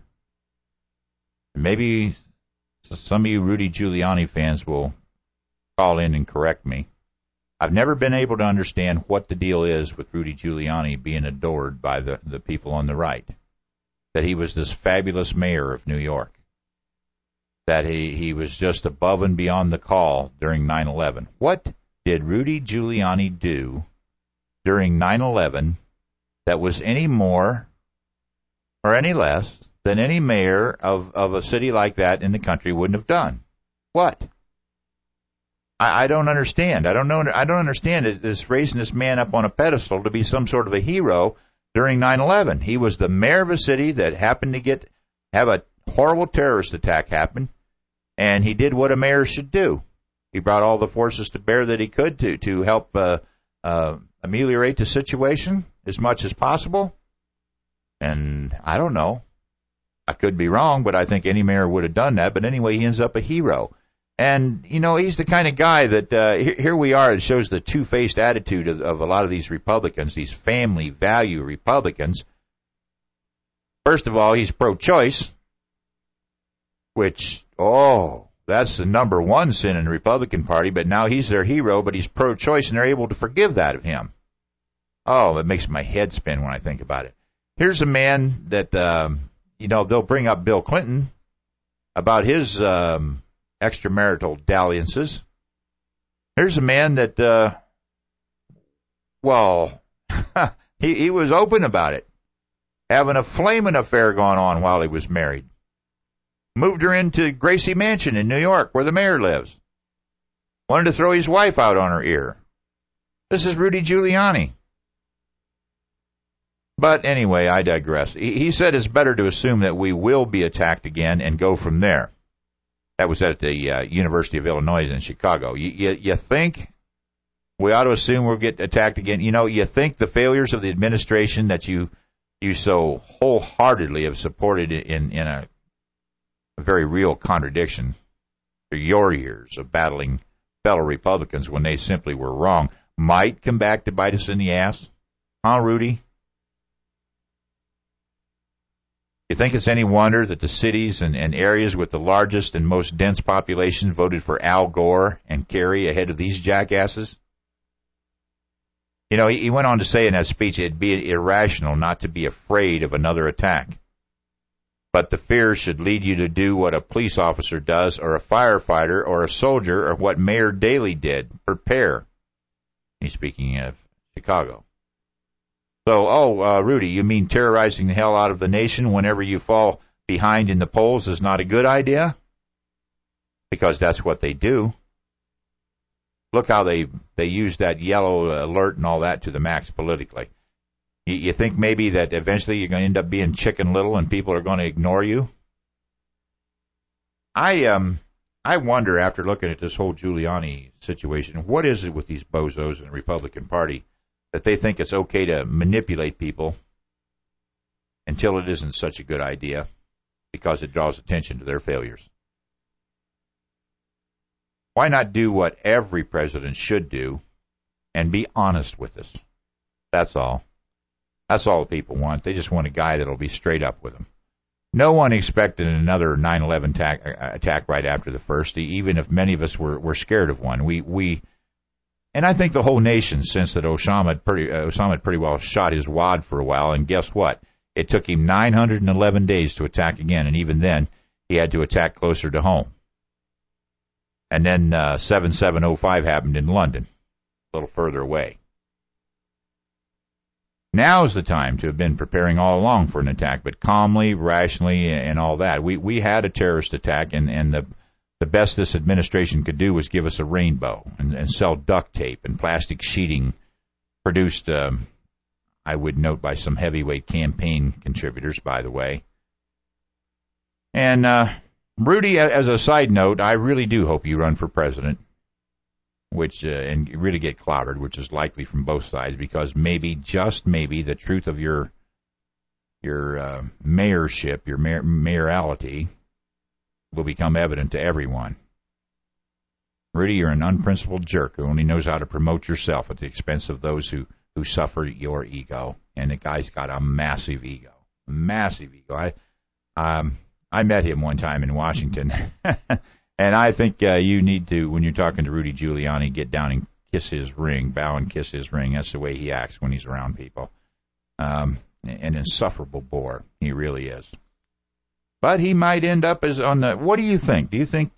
maybe some of you Rudy Giuliani fans will call in and correct me. I've never been able to understand what the deal is with Rudy Giuliani being adored by the people on the right. That he was this fabulous mayor of New York. That he was just above and beyond the call during 9/11. What did Rudy Giuliani do during 9/11 that was any more or any less than any mayor of a city like that in the country wouldn't have done? What? I don't understand. I don't understand this raising this man up on a pedestal to be some sort of a hero during 9/11. He was the mayor of a city that happened to have a horrible terrorist attack happen. And he did what a mayor should do. He brought all the forces to bear that he could to help ameliorate the situation as much as possible. And I don't know. I could be wrong, but I think any mayor would have done that. But anyway, he ends up a hero. And, you know, he's the kind of guy that here we are. It shows the two-faced attitude of a lot of these Republicans, these family value Republicans. First of all, he's pro-choice. Which, that's the number one sin in the Republican Party, but now he's their hero, but he's pro-choice, and they're able to forgive that of him. Oh, it makes my head spin when I think about it. Here's a man that, they'll bring up Bill Clinton about his extramarital dalliances. Here's a man that, he was open about it, having a flaming affair going on while he was married. Moved her into Gracie Mansion in New York, where the mayor lives. Wanted to throw his wife out on her ear. This is Rudy Giuliani. But anyway, I digress. He said it's better to assume that we will be attacked again and go from there. That was at the University of Illinois in Chicago. You think we ought to assume we'll get attacked again? You know, you think the failures of the administration that you so wholeheartedly have supported in a very real contradiction to your years of battling fellow Republicans when they simply were wrong might come back to bite us in the ass? Huh, Rudy? You think it's any wonder that the cities and areas with the largest and most dense population voted for Al Gore and Kerry ahead of these jackasses? You know, he went on to say in that speech it'd be irrational not to be afraid of another attack. But the fear should lead you to do what a police officer does, or a firefighter, or a soldier, or what Mayor Daley did. Prepare. He's speaking of Chicago. So, Rudy, you mean terrorizing the hell out of the nation whenever you fall behind in the polls is not a good idea? Because that's what they do. Look how they use that yellow alert and all that to the max politically. You think maybe that eventually you're going to end up being Chicken Little and people are going to ignore you? I wonder, after looking at this whole Giuliani situation, what is it with these bozos in the Republican Party that they think it's okay to manipulate people until it isn't such a good idea because it draws attention to their failures? Why not do what every president should do and be honest with us? That's all. That's all the people want. They just want a guy that'll be straight up with them. No one expected another 9/11 attack right after the first, even if many of us were scared of one. And I think the whole nation sensed that Osama had pretty well shot his wad for a while, and guess what? It took him 911 days to attack again, and even then, he had to attack closer to home. And then 7705 happened in London, a little further away. Now is the time to have been preparing all along for an attack, but calmly, rationally, and all that. We had a terrorist attack, and the best this administration could do was give us a rainbow and sell duct tape and plastic sheeting produced, I would note, by some heavyweight campaign contributors, by the way. And Rudy, as a side note, I really do hope you run for president, and really get clobbered, which is likely from both sides, because maybe, just maybe, the truth of your mayorship, your mayoralty, will become evident to everyone. Rudy, you're an unprincipled jerk who only knows how to promote yourself at the expense of those who suffer your ego. And the guy's got a massive ego. Massive ego. I met him one time in Washington, and I think you need to, when you're talking to Rudy Giuliani, get down and kiss his ring, bow and kiss his ring. That's the way he acts when he's around people. An insufferable bore. He really is. But he might end up as on the... What do you think? Do you think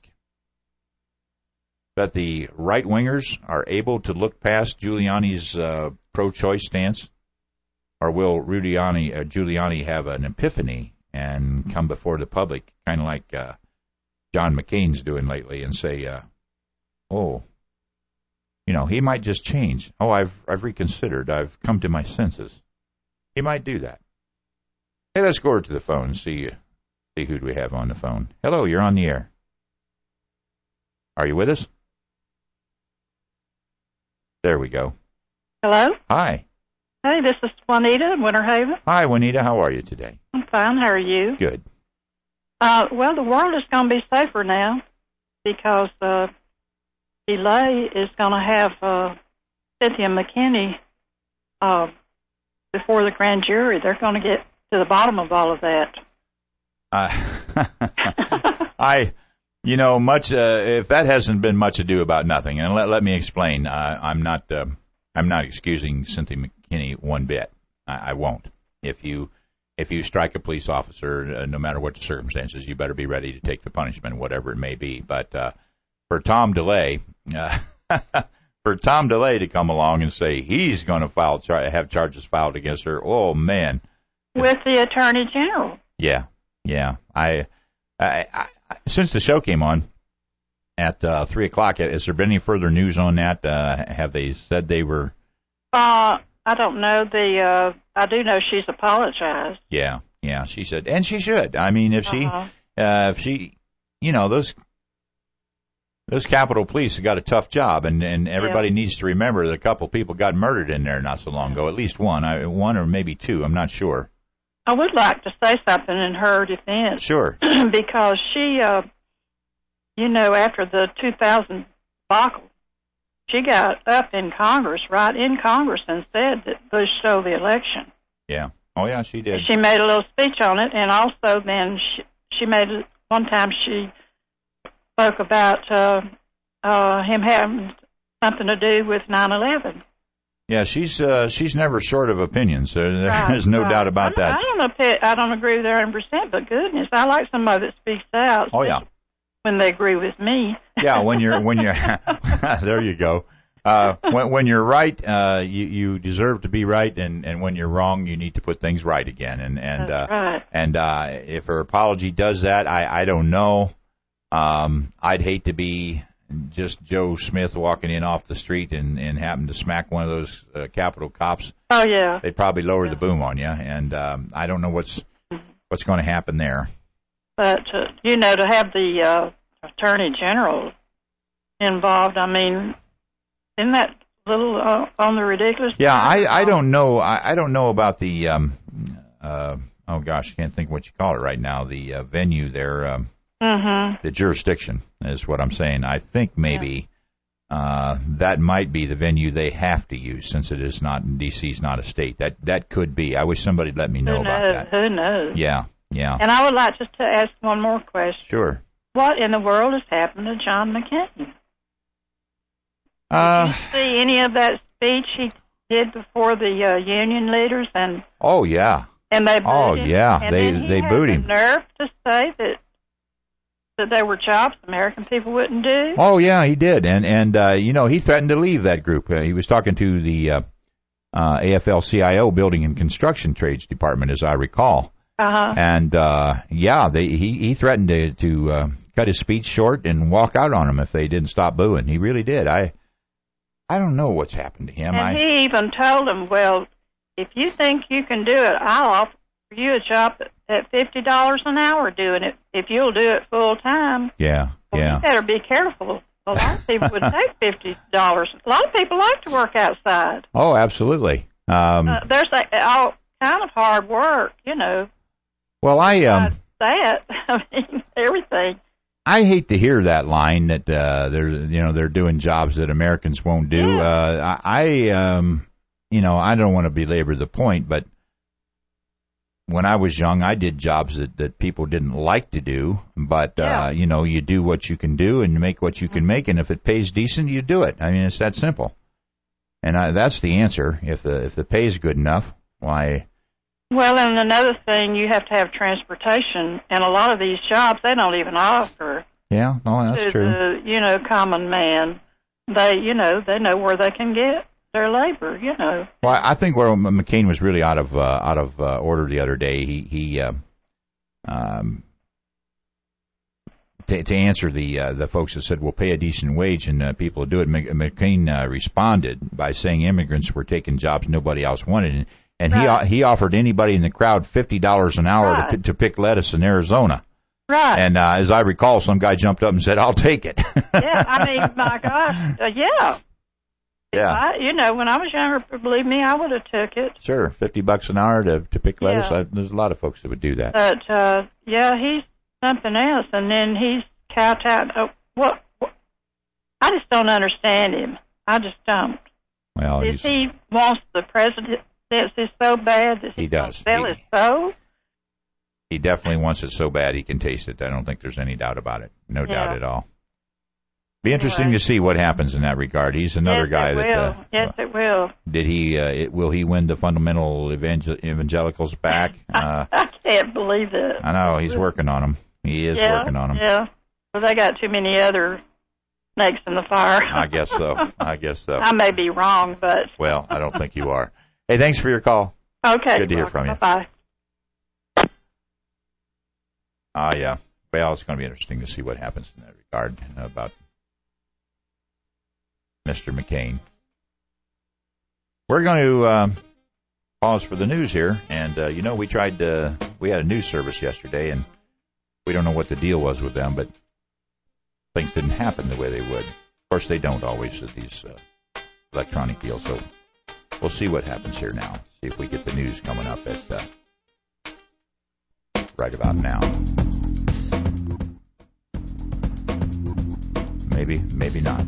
that the right-wingers are able to look past Giuliani's pro-choice stance? Or will Giuliani have an epiphany and come before the public, kind of like John McCain's doing lately, and say, he might just change. I've reconsidered. I've come to my senses. He might do that. Hey, let's go over to the phone and see who do we have on the phone. Hello, you're on the air. Are you with us? There we go. Hello? Hi. Hey, this is Juanita in Winter Haven. Hi, Juanita. How are you today? I'm fine. How are you? Good. Well, the world is going to be safer now because DeLay is going to have Cynthia McKinney before the grand jury. They're going to get to the bottom of all of that. If that hasn't been much ado about nothing, and let me explain. I'm not excusing Cynthia McKinney one bit. I won't. If you strike a police officer, no matter what the circumstances, you better be ready to take the punishment, whatever it may be. But for Tom DeLay, to come along and say he's going to have charges filed against her, oh man, with the Attorney General. Yeah. I since the show came on at 3:00, has there been any further news on that? Have they said they were? I don't know. I do know she's apologized. Yeah, she said, and she should. I mean, if she, those Capitol Police have got a tough job, and everybody needs to remember that a couple people got murdered in there not so long ago. At least one or maybe two. I'm not sure. I would like to say something in her defense. Sure. Because she, after the 2000 debacle, she got up in Congress, and said that Bush stole the election. Yeah. Oh, yeah, she did. She made a little speech on it, and also then she made, one time she spoke about him having something to do with 9/11. Yeah, she's never short of opinions. There's no doubt about that. I don't agree with her 100%, but goodness, I like somebody that speaks out. Oh yeah. When they agree with me. Yeah, when you're there you go. When you're right, you deserve to be right, and when you're wrong, you need to put things right again. And right. And if her apology does that, I don't know. I'd hate to be just Joe Smith walking in off the street and happen to smack one of those Capitol cops. Oh yeah. They'd probably lower the boom on you, and I don't know what's going to happen there. But to have the Attorney General involved, I mean, isn't that a little on the ridiculous? Yeah, I don't know. I don't know about the oh gosh, I can't think what you call it right now. The venue there, the jurisdiction is what I'm saying. I think maybe that might be the venue they have to use since it is not D.C.'s not a state. That could be. I wish somebody'd let me know about that. Who knows? Yeah. And I would like just to ask one more question. Sure. What in the world has happened to John McCain? Did you see any of that speech he did before the union leaders? Oh yeah. And they booed him. Yeah, and they booed him. He had the nerve to say that there were jobs American people wouldn't do. Oh yeah, he did, and he threatened to leave that group. He was talking to the AFL-CIO Building and Construction Trades Department, as I recall. And he threatened to cut his speech short and walk out on them if they didn't stop booing. He really did. I don't know what's happened to him. And he even told them, well, if you think you can do it, I'll offer you a job at $50 an hour doing it if you'll do it full time. Yeah. You better be careful. A lot of people would take $50. A lot of people like to work outside. Oh, absolutely. There's all kind of hard work, Well, that I mean, everything. I hate to hear that line that they're doing jobs that Americans won't do. Yeah. I don't want to belabor the point, but when I was young, I did jobs that people didn't like to do. But you do what you can do and make what you can make, and if it pays decent, you do it. I mean, it's that simple. And that's the answer. If the pay is good enough, why? Well, and another thing, you have to have transportation, and a lot of these jobs they don't even offer. Yeah, that's true. The common man, they know where they can get their labor. Well, I think where McCain was really out of order the other day, he to answer the folks that said we'll pay a decent wage and people do it. McCain responded by saying immigrants were taking jobs nobody else wanted. And he offered anybody in the crowd $50 an hour to pick lettuce in Arizona. Right. And as I recall, some guy jumped up and said, "I'll take it." Yeah, I mean, my gosh, yeah. Yeah. When I was younger, believe me, I would have took it. Sure, $50 an hour to pick lettuce. There's a lot of folks that would do that. But he's something else, and then he's kowtowed. What? I just don't understand him. I just don't. Well, he wants the presidency so bad that he does sell his soul. He definitely wants it so bad he can taste it. I don't think there's any doubt about it. No doubt at all. Be interesting to see what happens in that regard. He's another guy that. Yes, it will. Did he? Will he win the fundamental evangelicals back? I can't believe it. I know he's working on them. He is working on them. Yeah. Well, they got too many other snakes in the fire. I guess so. I may be wrong, but. Well, I don't think you are. Hey, thanks for your call. Okay. Good to hear from you. Bye-bye. Yeah. Well, it's going to be interesting to see what happens in that regard about Mr. McCain. We're going to pause for the news here. And, we had a news service yesterday, and we don't know what the deal was with them, but things didn't happen the way they would. Of course, they don't always at these electronic deals, so we'll see what happens here now. See if we get the news coming up at right about now. Maybe not.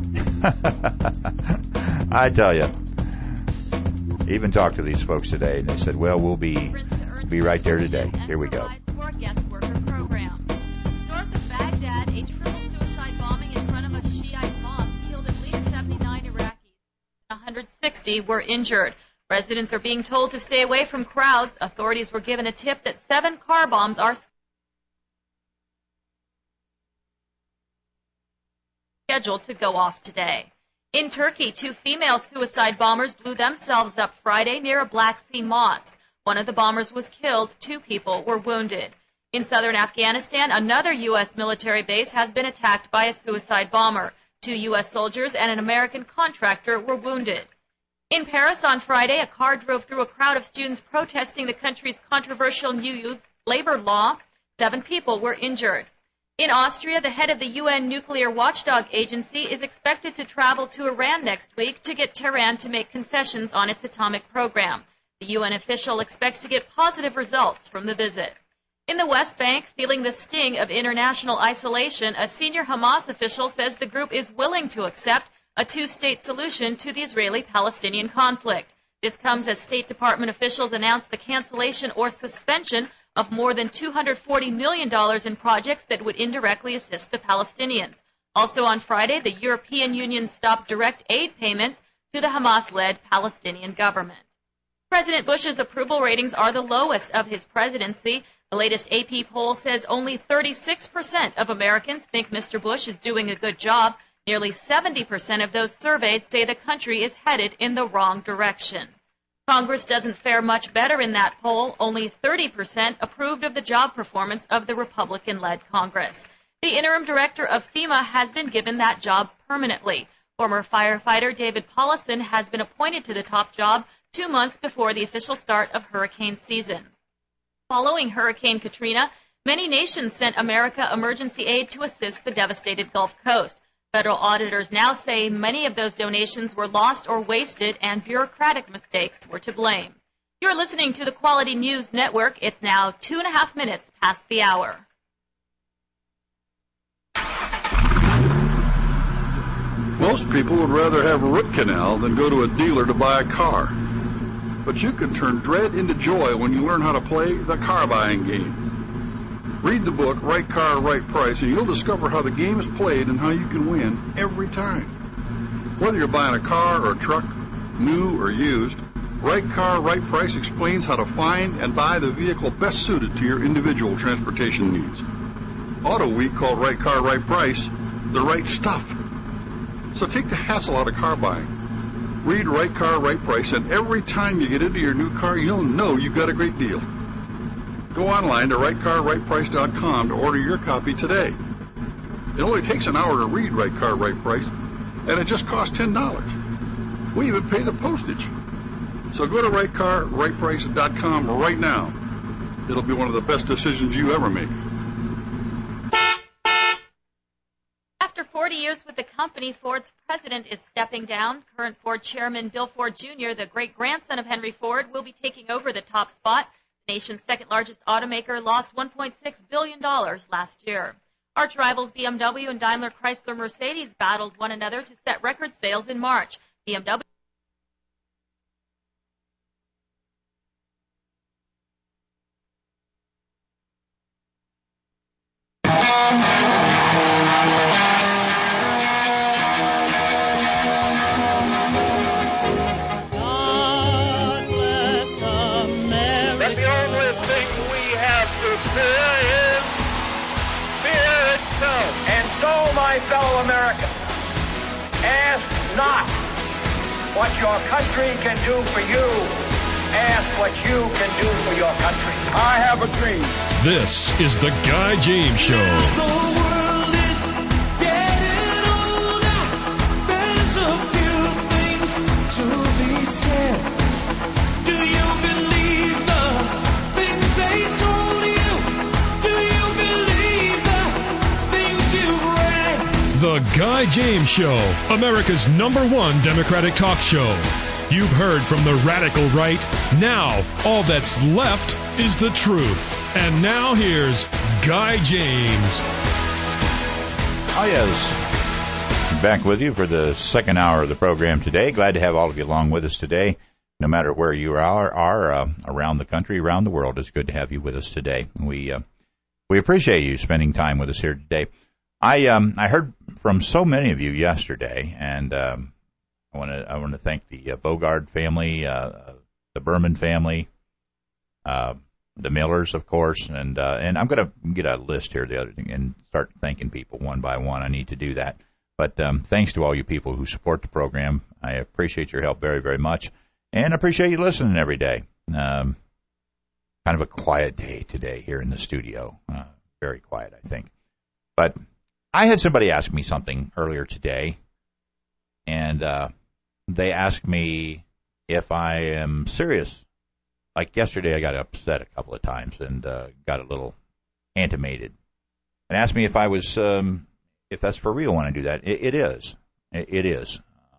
I tell you, even talked to these folks today, and they said, well, we'll be right there today. Here we go. Guest worker program. North of Baghdad, a triple suicide bombing in front of a Shiite mosque killed at least 79 Iraqis. 106 60 were injured. Residents are being told to stay away from crowds. Authorities were given a tip that 7 car bombs are scheduled to go off today. In Turkey, 2 female suicide bombers blew themselves up Friday near a Black Sea mosque. One of the bombers was killed. 2 people were wounded. In southern Afghanistan, another U.S. military base has been attacked by a suicide bomber. 2 U.S. soldiers and an American contractor were wounded. In Paris on Friday, a car drove through a crowd of students protesting the country's controversial new youth labor law. 7 people were injured. In Austria, the head of the UN Nuclear Watchdog Agency is expected to travel to Iran next week to get Tehran to make concessions on its atomic program. The UN official expects to get positive results from the visit. In the West Bank, feeling the sting of international isolation, a senior Hamas official says the group is willing to accept a 2-state solution to the Israeli-Palestinian conflict. This comes as State Department officials announced the cancellation or suspension of more than $240 million in projects that would indirectly assist the Palestinians. Also on Friday, the European Union stopped direct aid payments to the Hamas-led Palestinian government. President Bush's approval ratings are the lowest of his presidency. The latest AP poll says only 36% of Americans think Mr. Bush is doing a good job. Nearly 70% of those surveyed say the country is headed in the wrong direction. Congress doesn't fare much better in that poll. Only 30% approved of the job performance of the Republican-led Congress. The interim director of FEMA has been given that job permanently. Former firefighter David Paulison has been appointed to the top job 2 months before the official start of hurricane season. Following Hurricane Katrina, many nations sent America emergency aid to assist the devastated Gulf Coast. Federal auditors now say many of those donations were lost or wasted and bureaucratic mistakes were to blame. You're listening to the Quality News Network. It's now 2.5 minutes past the hour. Most people would rather have a root canal than go to a dealer to buy a car. But you can turn dread into joy when you learn how to play the car buying game. Read the book, Right Car, Right Price, and you'll discover how the game is played and how you can win every time. Whether you're buying a car or a truck, new or used, Right Car, Right Price explains how to find and buy the vehicle best suited to your individual transportation needs. Auto Week called Right Car, Right Price the right stuff. So take the hassle out of car buying. Read Right Car, Right Price, and every time you get into your new car, you'll know you got a great deal. Go online to rightcarrightprice.com to order your copy today. It only takes an hour to read Right Car, Right Price, and it just costs $10. We even pay the postage. So go to rightcarrightprice.com right now. It'll be one of the best decisions you ever make. After 40 years with the company, Ford's president is stepping down. Current Ford chairman Bill Ford Jr., the great-grandson of Henry Ford, will be taking over the top spot. The nation's second-largest automaker lost $1.6 billion last year. Arch rivals BMW and Daimler Chrysler Mercedes battled one another to set record sales in March. BMW my fellow Americans, ask not what your country can do for you. Ask what you can do for your country. I have a dream. This is the Guy James Show. The world is getting older. There's a few things to be said. Do you believe the things they told you? Do you believe the things you've read? The Guy James Show, America's #1 Democratic talk show. You've heard from the radical right. Now, all that's left is the truth. And now here's Guy James. Oh, yes. Back with you for the second hour of the program today. Glad to have all of you along with us today. No matter where you are around the country, around the world, it's good to have you with us today. We appreciate you spending time with us here today. I heard from so many of you yesterday, and I I want to thank the Bogard family, the Berman family, the Millers, of course, and I'm going to get a list here the other thing and start thanking people one by one. I need to do that. But thanks to all you people who support the program. I appreciate your help very, very much, and appreciate you listening every day. Kind of a quiet day today here in the studio. Very quiet, I think. But I had somebody ask me something earlier today, and they asked me if I am serious. Like yesterday, I got upset a couple of times and got a little animated, and asked me if I was, if that's for real when I do that. It is. It is.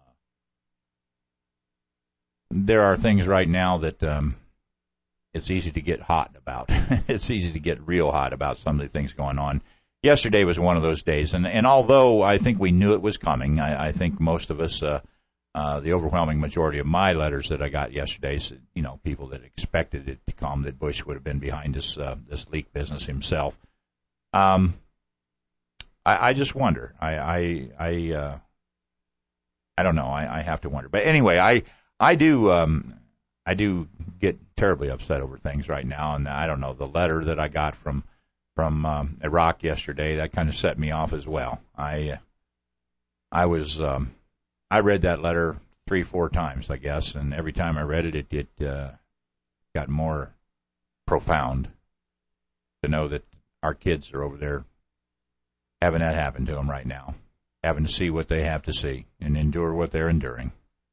There are things right now that it's easy to get hot about. It's easy to get real hot about some of the things going on. Yesterday was one of those days, and although I think we knew it was coming, I think most of us, the overwhelming majority of my letters that I got yesterday, people that expected it to come, that Bush would have been behind this leak business himself. I just wonder. I don't know. I have to wonder. But anyway, I do get terribly upset over things right now, and I don't know, the letter that I got from Iraq yesterday, that kind of set me off as well. I read that letter 3-4 times, I guess, and every time I read it, it got more profound to know that our kids are over there having that happen to them right now, having to see what they have to see and endure what they're enduring.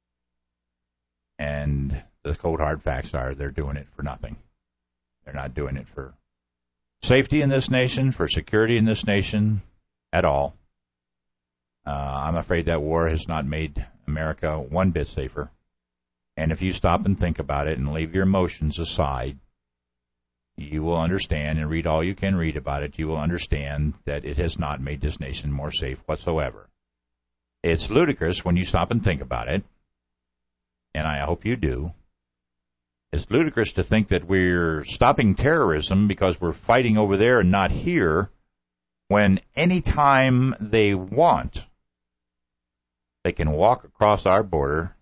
And the cold, hard facts are they're doing it for nothing. They're not doing it for safety in this nation, for security in this nation at all. I'm afraid that war has not made America one bit safer. And if you stop and think about it and leave your emotions aside, you will understand and read all you can read about it. You will understand that it has not made this nation more safe whatsoever. It's ludicrous when you stop and think about it, and I hope you do. It's ludicrous to think that we're stopping terrorism because we're fighting over there and not here, when any time they want, they can walk across our border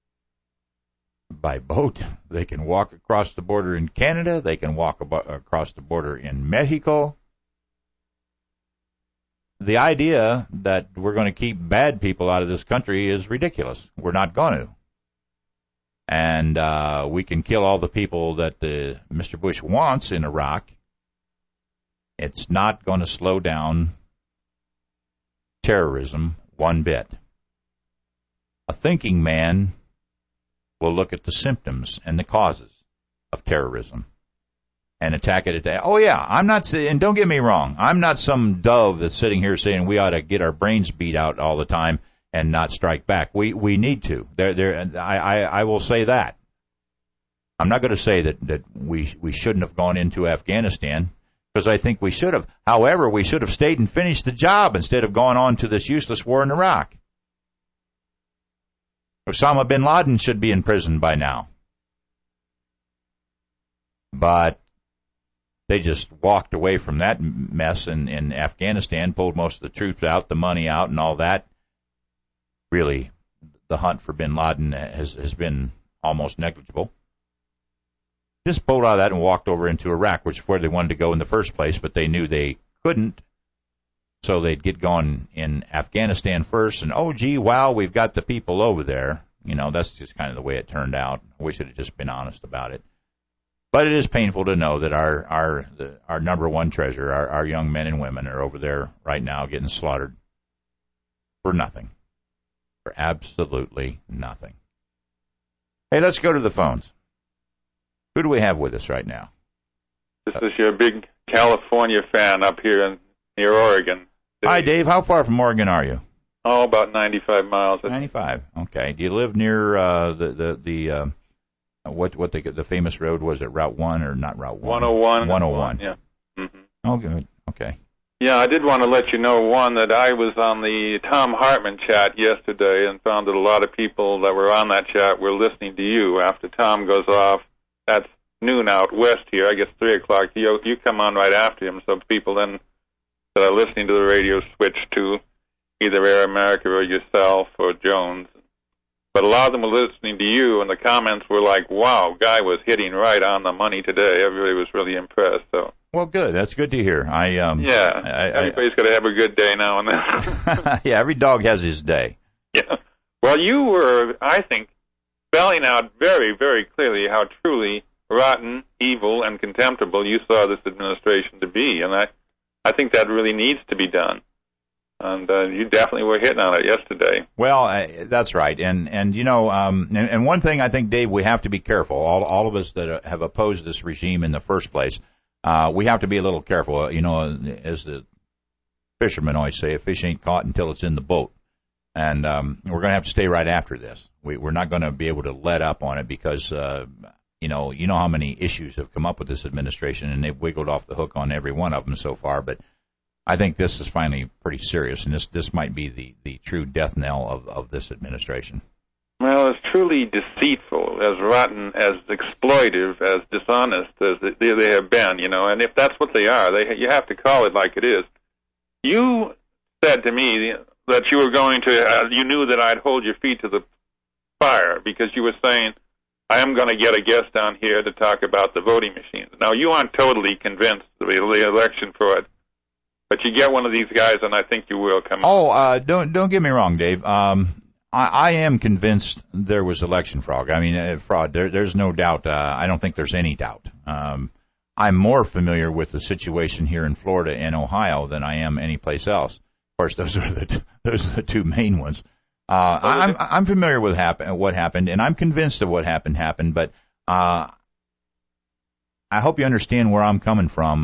by boat. They can walk across the border in Canada. They can walk across the border in Mexico. The idea that we're going to keep bad people out of this country is ridiculous. We're not going to. And we can kill all the people that Mr. Bush wants in Iraq. It's not going to slow down terrorism one bit. A thinking man will look at the symptoms and the causes of terrorism and attack it. Oh, yeah, I'm not, and don't get me wrong, I'm not some dove that's sitting here saying we ought to get our brains beat out all the time and not strike back. We need to. I will say that. I'm not going to say that we shouldn't have gone into Afghanistan, because I think we should have. However, we should have stayed and finished the job instead of going on to this useless war in Iraq. Osama bin Laden should be in prison by now. But they just walked away from that mess in Afghanistan, pulled most of the troops out, the money out, and all that. Really, the hunt for bin Laden has been almost negligible. Just pulled out of that and walked over into Iraq, which is where they wanted to go in the first place, but they knew they couldn't. So they'd get going in Afghanistan first, and oh, gee, wow, we've got the people over there. You know, that's just kind of the way it turned out. I wish it had just been honest about it. But it is painful to know that our number one treasure, our young men and women, are over there right now getting slaughtered for nothing. For absolutely nothing. Hey, let's go to the phones. Who do we have with us right now? This is your big California fan up here near Oregon. Hi, Dave. How far from Oregon are you? Oh, about 95 miles. 95. Okay. Do you live near the famous road? Was it Route 1 or not Route 1? 101. 101. Yeah. Mm-hmm. Oh, good. Okay. Yeah, I did want to let you know, one, that I was on the Tom Hartman chat yesterday and found that a lot of people that were on that chat were listening to you after Tom goes off. That's noon out west here. I guess 3 o'clock. You come on right after him, so people then that are listening to the radio switch to either Air America or yourself or Jones. But a lot of them were listening to you, and the comments were like, wow, guy was hitting right on the money today. Everybody was really impressed. So. Well, good. That's good to hear. Everybody's got to have a good day now and then. Yeah, every dog has his day. Yeah. Well, you were, I think, spelling out very, very clearly how truly rotten, evil, and contemptible you saw this administration to be. And I think that really needs to be done. And you definitely were hitting on it yesterday. Well, that's right. And and one thing I think, Dave, we have to be careful. All of us that have opposed this regime in the first place, we have to be a little careful. You know, as the fishermen always say, a fish ain't caught until it's in the boat. And we're going to have to stay right after this. We're not going to be able to let up on it because, you know how many issues have come up with this administration, and they've wiggled off the hook on every one of them so far. But I think this is finally pretty serious, and this might be the true death knell of this administration. Well, as truly deceitful, as rotten, as exploitive, as dishonest as they have been, you know, and if that's what they are, you have to call it like it is. You said to me that you were going to, you knew that I'd hold your feet to the fire because you were saying, I am going to get a guest down here to talk about the voting machines. Now, you aren't totally convinced of the election fraud. But you get one of these guys, and I think you will come. Oh, don't get me wrong, Dave. I am convinced there was election fraud. I mean, fraud. There's no doubt. I don't think there's any doubt. I'm more familiar with the situation here in Florida and Ohio than I am any place else. Of course, those are the two main ones. I'm familiar with what happened, and I'm convinced of what happened. But I hope you understand where I'm coming from.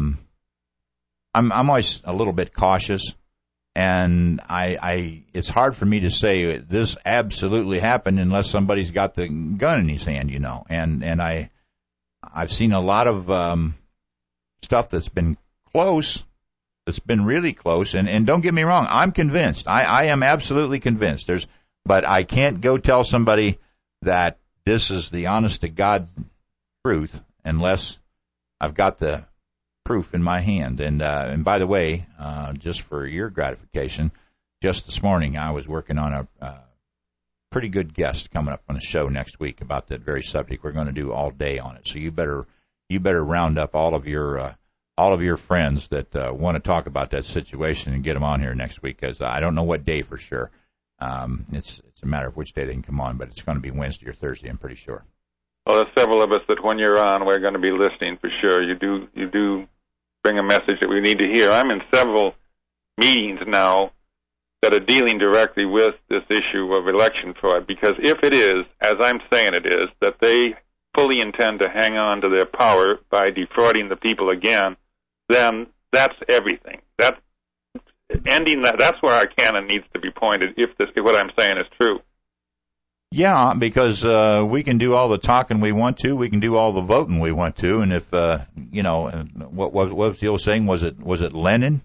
I'm always a little bit cautious, and it's hard for me to say this absolutely happened unless somebody's got the gun in his hand, you know. And I've seen a lot of stuff that's been close, that's been really close. And don't get me wrong, I'm convinced. I am absolutely convinced. But I can't go tell somebody that this is the honest to God truth unless I've got the proof in my hand. And by the way, just for your gratification, just this morning I was working on a pretty good guest coming up on a show next week about that very subject. We're going to do all day on it. So you better round up all of your friends that want to talk about that situation and get them on here next week, because I don't know what day for sure. It's a matter of which day they can come on, but it's going to be Wednesday or Thursday, I'm pretty sure. Well, there's several of us that when you're on, we're going to be listening for sure. You do bring a message that we need to hear. I'm in several meetings now that are dealing directly with this issue of election fraud, because if it is, as I'm saying it is, that they fully intend to hang on to their power by defrauding the people again, then that's everything. That's ending that. That's where our cannon needs to be pointed if what I'm saying is true. Yeah, because we can do all the talking we want to, we can do all the voting we want to, and if what was the old saying? Was it Lenin?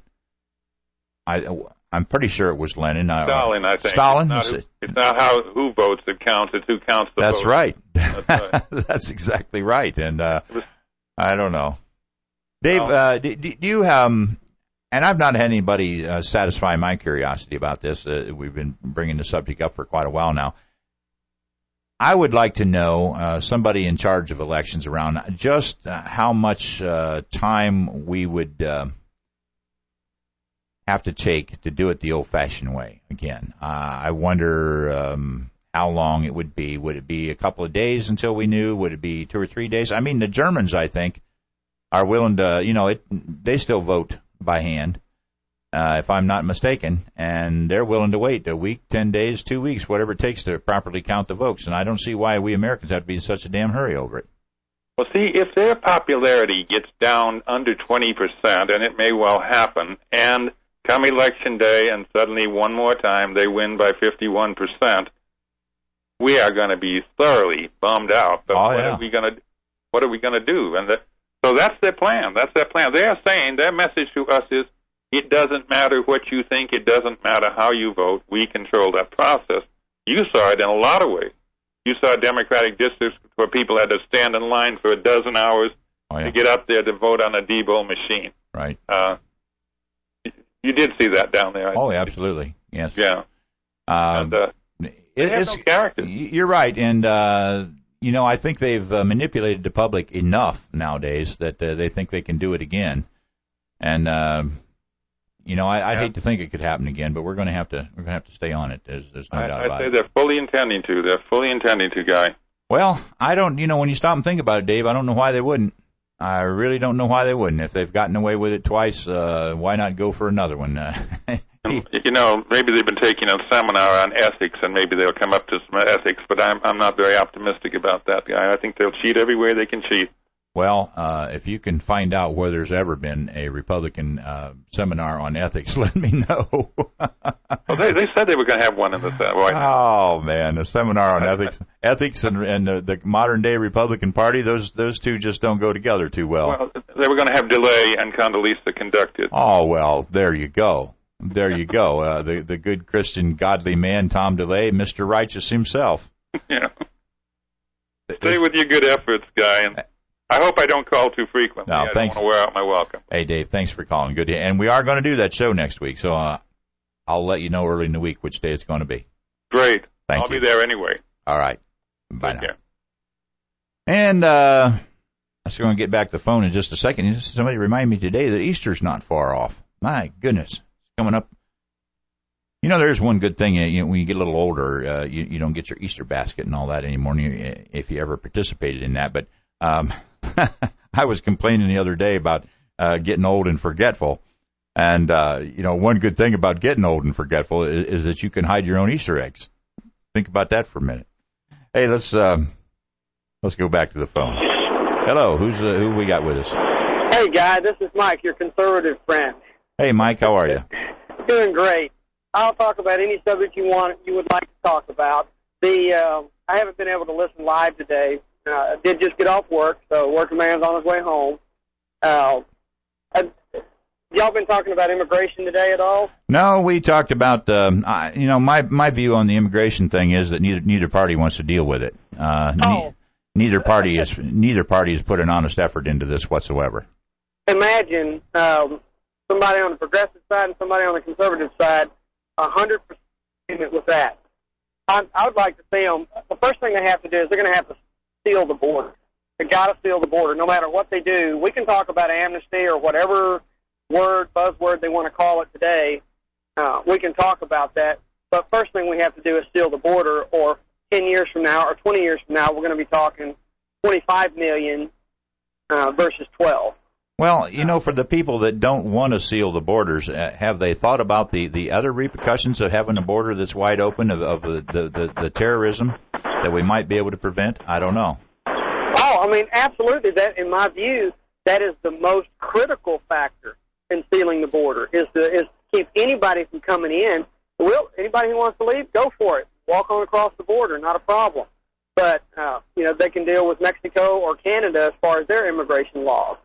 I'm pretty sure it was Lenin. Stalin, I think. Stalin. It's not who votes that counts; it's who counts the votes. That's right. That's right. That's exactly right. And I don't know, Dave. Do you and I've not had anybody satisfy my curiosity about this. We've been bringing the subject up for quite a while now. I would like to know, somebody in charge of elections around, just how much time we would have to take to do it the old-fashioned way again. I wonder how long it would be. Would it be a couple of days until we knew? Would it be 2 or 3 days? I mean, the Germans, I think, are willing to, they still vote by hand, if I'm not mistaken, and they're willing to wait a week, 10 days, 2 weeks, whatever it takes to properly count the votes. And I don't see why we Americans have to be in such a damn hurry over it. Well, see, if their popularity gets down under 20%, and it may well happen, and come election day and suddenly one more time they win by 51%, we are going to be thoroughly bummed out. But what are we going to do? And so that's their plan. That's their plan. They are saying, their message to us is, it doesn't matter what you think. It doesn't matter how you vote. We control that process. You saw it in a lot of ways. You saw Democratic districts where people had to stand in line for a dozen hours to get up there to vote on a Debo machine. Right. You did see that down there. Oh, absolutely. Yes. Yeah. They have no character. You're right, and I think they've manipulated the public enough nowadays that they think they can do it again. And I'd hate to think it could happen again, but we're going to have to stay on it. There's no doubt about it. I'd say they're fully intending to. They're fully intending to, Guy. Well, I don't. When you stop and think about it, Dave, I don't know why they wouldn't. I really don't know why they wouldn't. If they've gotten away with it twice, why not go for another one? Maybe they've been taking a seminar on ethics, and maybe they'll come up to some ethics. But I'm not very optimistic about that, Guy. I think they'll cheat everywhere they can cheat. Well, if you can find out where there's ever been a Republican seminar on ethics, let me know. Well, they said they were going to have one in the White House. Oh, man, a seminar on ethics and the modern-day Republican Party, those two just don't go together too well. Well, they were going to have DeLay and Condoleezza conduct it. Oh, well, there you go. There you go. The good Christian, godly man, Tom DeLay, Mr. Righteous himself. Yeah. Stay with your good efforts, Guy, and I hope I don't call too frequently. No, thanks. I don't want to wear out my welcome. Hey, Dave, thanks for calling. Good. And we are going to do that show next week, so I'll let you know early in the week which day it's going to be. Great. I'll be there anyway. All right. Bye now. Care. And I'm just going to get back to the phone in just a second. Somebody reminded me today that Easter's not far off. My goodness. It's coming up. There's one good thing. When you get a little older, you don't get your Easter basket and all that anymore if you ever participated in that. But I was complaining the other day about getting old and forgetful. And, one good thing about getting old and forgetful is that you can hide your own Easter eggs. Think about that for a minute. Hey, let's go back to the phone. Hello, who we got with us? Hey, Guy, this is Mike, your conservative friend. Hey, Mike, how are you? Doing great. I'll talk about any subject you would like to talk about. I haven't been able to listen live today. I did just get off work, so working man's on his way home. Y'all been talking about immigration today at all? No, we talked about, my view on the immigration thing is that neither party wants to deal with it. Neither party has put an honest effort into this whatsoever. Imagine somebody on the progressive side and somebody on the conservative side, 100% agreement with that. I would like to see them. The first thing they have to do is they're going to have to seal the border. They've got to seal the border, no matter what they do. We can talk about amnesty or whatever buzzword they want to call it today. We can talk about that. But first thing we have to do is seal the border, or 10 years from now or 20 years from now, we're going to be talking 25 million versus 12. Well, for the people that don't want to seal the borders, have they thought about the other repercussions of having a border that's wide open, of the terrorism that we might be able to prevent? I don't know. Oh, absolutely. That, in my view, that is the most critical factor in sealing the border, is to keep anybody from coming in. Anybody who wants to leave, go for it. Walk on across the border, not a problem. But, they can deal with Mexico or Canada as far as their immigration laws.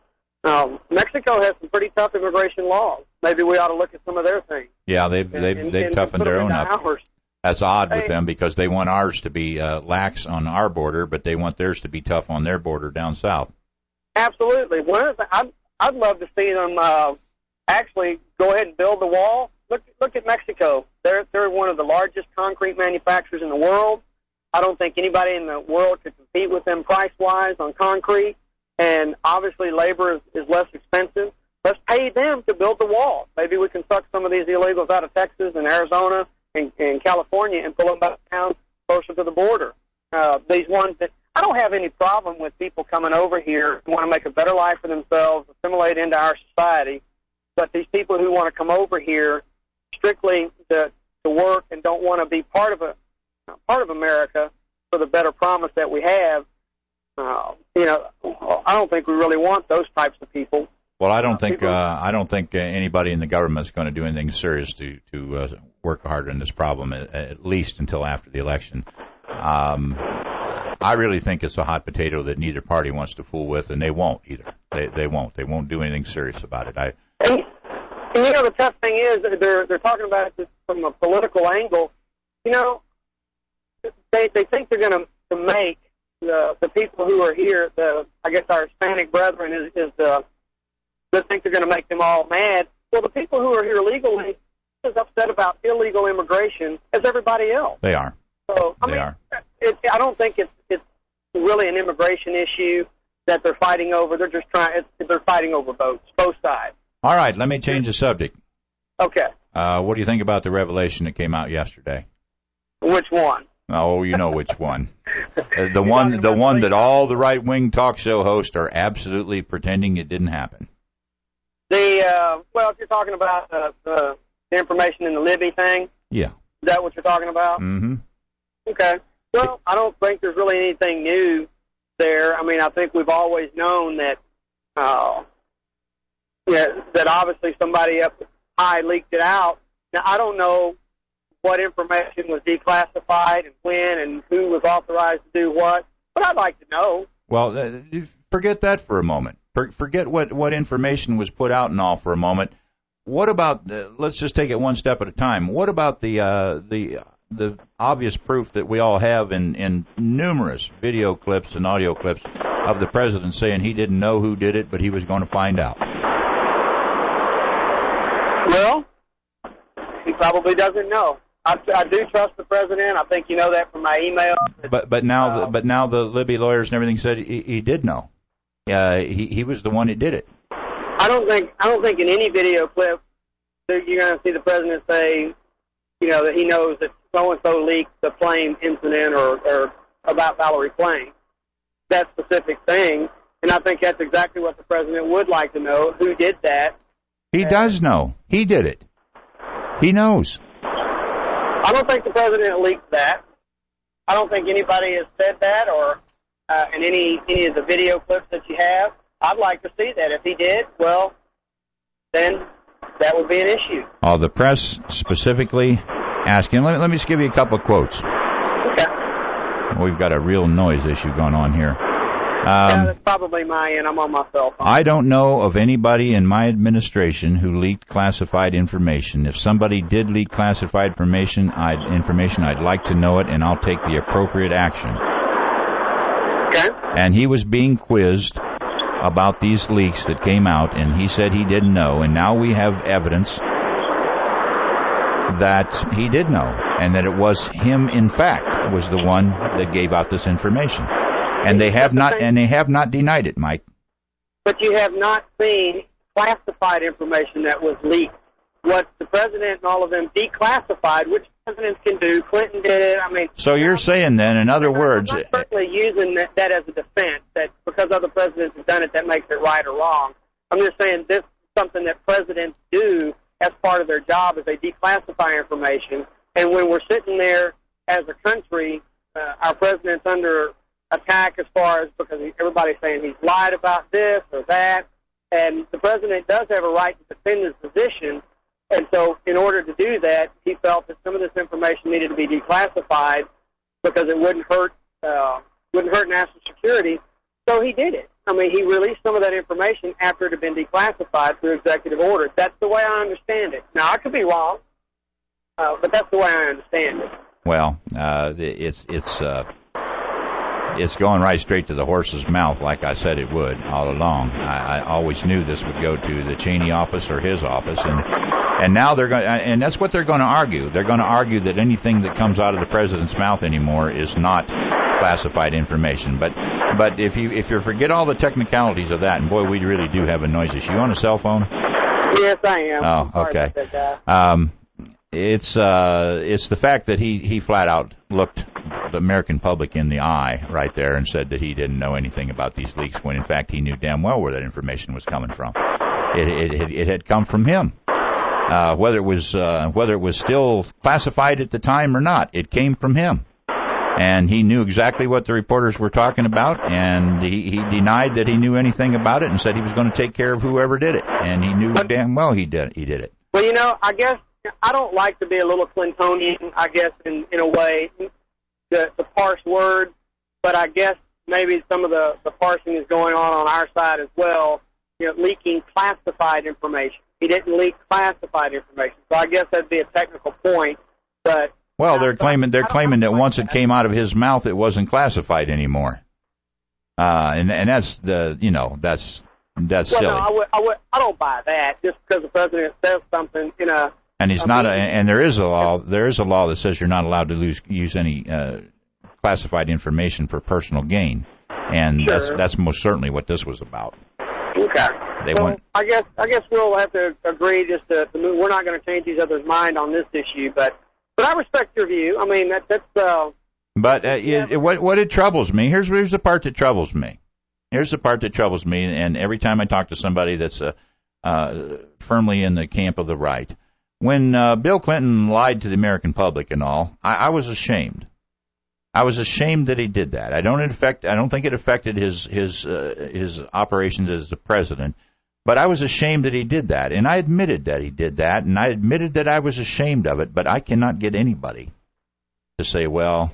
Mexico has some pretty tough immigration laws. Maybe we ought to look at some of their things. Yeah, they've toughened their own up. That's odd with them, because they want ours to be lax on our border, but they want theirs to be tough on their border down south. Absolutely. I'd love to see them actually go ahead and build the wall. Look at Mexico. They're one of the largest concrete manufacturers in the world. I don't think anybody in the world could compete with them price-wise on concrete. And obviously labor is less expensive. Let's pay them to build the wall. Maybe we can suck some of these illegals out of Texas and Arizona and California and pull them back down closer to the border. These ones that I don't have any problem with people coming over here who want to make a better life for themselves, assimilate into our society. But these people who want to come over here strictly to work and don't want to be part of America for the better promise that we have, I don't think we really want those types of people. Well, I don't think anybody in the government is going to do anything serious to work hard on this problem, at least until after the election. I really think it's a hot potato that neither party wants to fool with, and they won't either. They won't. They won't do anything serious about it. And the tough thing is that they're talking about it from a political angle. They think they're going to make the people who are here, I guess our Hispanic brethren, they think they're going to make them all mad. Well, the people who are here legally is upset about illegal immigration as everybody else. They are. So, I mean, I don't think it's really an immigration issue that they're fighting over. They're just they're fighting over votes, both sides. All right, let me change the subject. Okay. What do you think about the revelation that came out yesterday? Which one? Oh, you know which one. The one that all the right-wing talk show hosts are absolutely pretending it didn't happen. Well, if you're talking about the information in the Libby thing. Yeah. Is that what you're talking about? Mm-hmm. Okay. Well, I don't think there's really anything new there. I mean, I think we've always known that that obviously somebody up high leaked it out. Now, I don't know what information was declassified and when and who was authorized to do what, but I'd like to know. Well, forget that for a moment. Forget what information was put out and all for a moment. What about, let's just take it one step at a time. What about the obvious proof that we all have in numerous video clips and audio clips of the president saying he didn't know who did it, but he was going to find out? Well, he probably doesn't know. I do trust the president. I think you know that from my email. But now the Libby lawyers and everything said he did know. He was the one that did it. I don't think in any video clip that you're going to see the president say, that he knows that so and so leaked the plane incident or about Valerie Plame, that specific thing. And I think that's exactly what the president would like to know, who did that. He does know. He did it. He knows. I don't think the president leaked that. I don't think anybody has said that or in any of the video clips that you have. I'd like to see that. If he did, well, then that would be an issue. Oh, the press specifically asking. Let me just give you a couple of quotes. Okay. We've got a real noise issue going on here. Yeah, that's probably my end. I'm on my cell phone. I don't know of anybody in my administration who leaked classified information. If somebody did leak classified information, I'd like to know it, and I'll take the appropriate action. Okay. And he was being quizzed about these leaks that came out, and he said he didn't know, and now we have evidence that he did know, and that it was him, in fact, was the one that gave out this information. And they have not denied it, Mike. But you have not seen classified information that was leaked. What the president and all of them declassified, which presidents can do. Clinton did it. I mean. So you're saying then, in other words, I'm not certainly using that as a defense, that because other presidents have done it, that makes it right or wrong. I'm just saying this is something that presidents do as part of their job, is they declassify information. And when we're sitting there as a country, our president's under attack as far as because everybody's saying he's lied about this or that, and the president does have a right to defend his position, and so in order to do that, he felt that some of this information needed to be declassified because it wouldn't hurt national security, so he did it. I mean, he released some of that information after it had been declassified through executive order. That's the way I understand it. Now, I could be wrong, but that's the way I understand it. Well, it's going right straight to the horse's mouth, like I said it would all along. I always knew this would go to the Cheney office or his office, and now they're going, and that's what they're going to argue. They're going to argue that anything that comes out of the president's mouth anymore is not classified information. But if you forget all the technicalities of that, and boy, we really do have a noise issue. You on a cell phone? Yes, I am. Oh, okay. It's the fact that he flat out looked the American public in the eye right there and said that he didn't know anything about these leaks when in fact he knew damn well where that information was coming from. It had come from him. Whether it was still classified at the time or not, it came from him. And he knew exactly what the reporters were talking about, and he denied that he knew anything about it and said he was going to take care of whoever did it. And he knew damn well he did it. Well, I guess I don't like to be a little Clintonian, I guess, in a way, to parse words, but I guess maybe some of the parsing is going on our side as well, leaking classified information. He didn't leak classified information, so I guess that'd be a technical point, but... Well, they're claiming that once it came out of his mouth, it wasn't classified anymore. And that's that's silly. No, I don't buy that. Just because the president says something in a And he's not. And there is a law. There is a law that says you're not allowed to use any classified information for personal gain, and that's most certainly what this was about. Okay. So I guess we'll have to agree just to move. We're not going to change each other's mind on this issue, but I respect your view. I mean that's. But what it troubles me, here's the part that troubles me. Here's the part that troubles me, and every time I talk to somebody that's firmly in the camp of the right, when Bill Clinton lied to the American public and all, I was ashamed. I was ashamed that he did that. I don't think it affected his operations as the president, but I was ashamed that he did that, and I admitted that he did that, and I admitted that I was ashamed of it. But I cannot get anybody to say, well,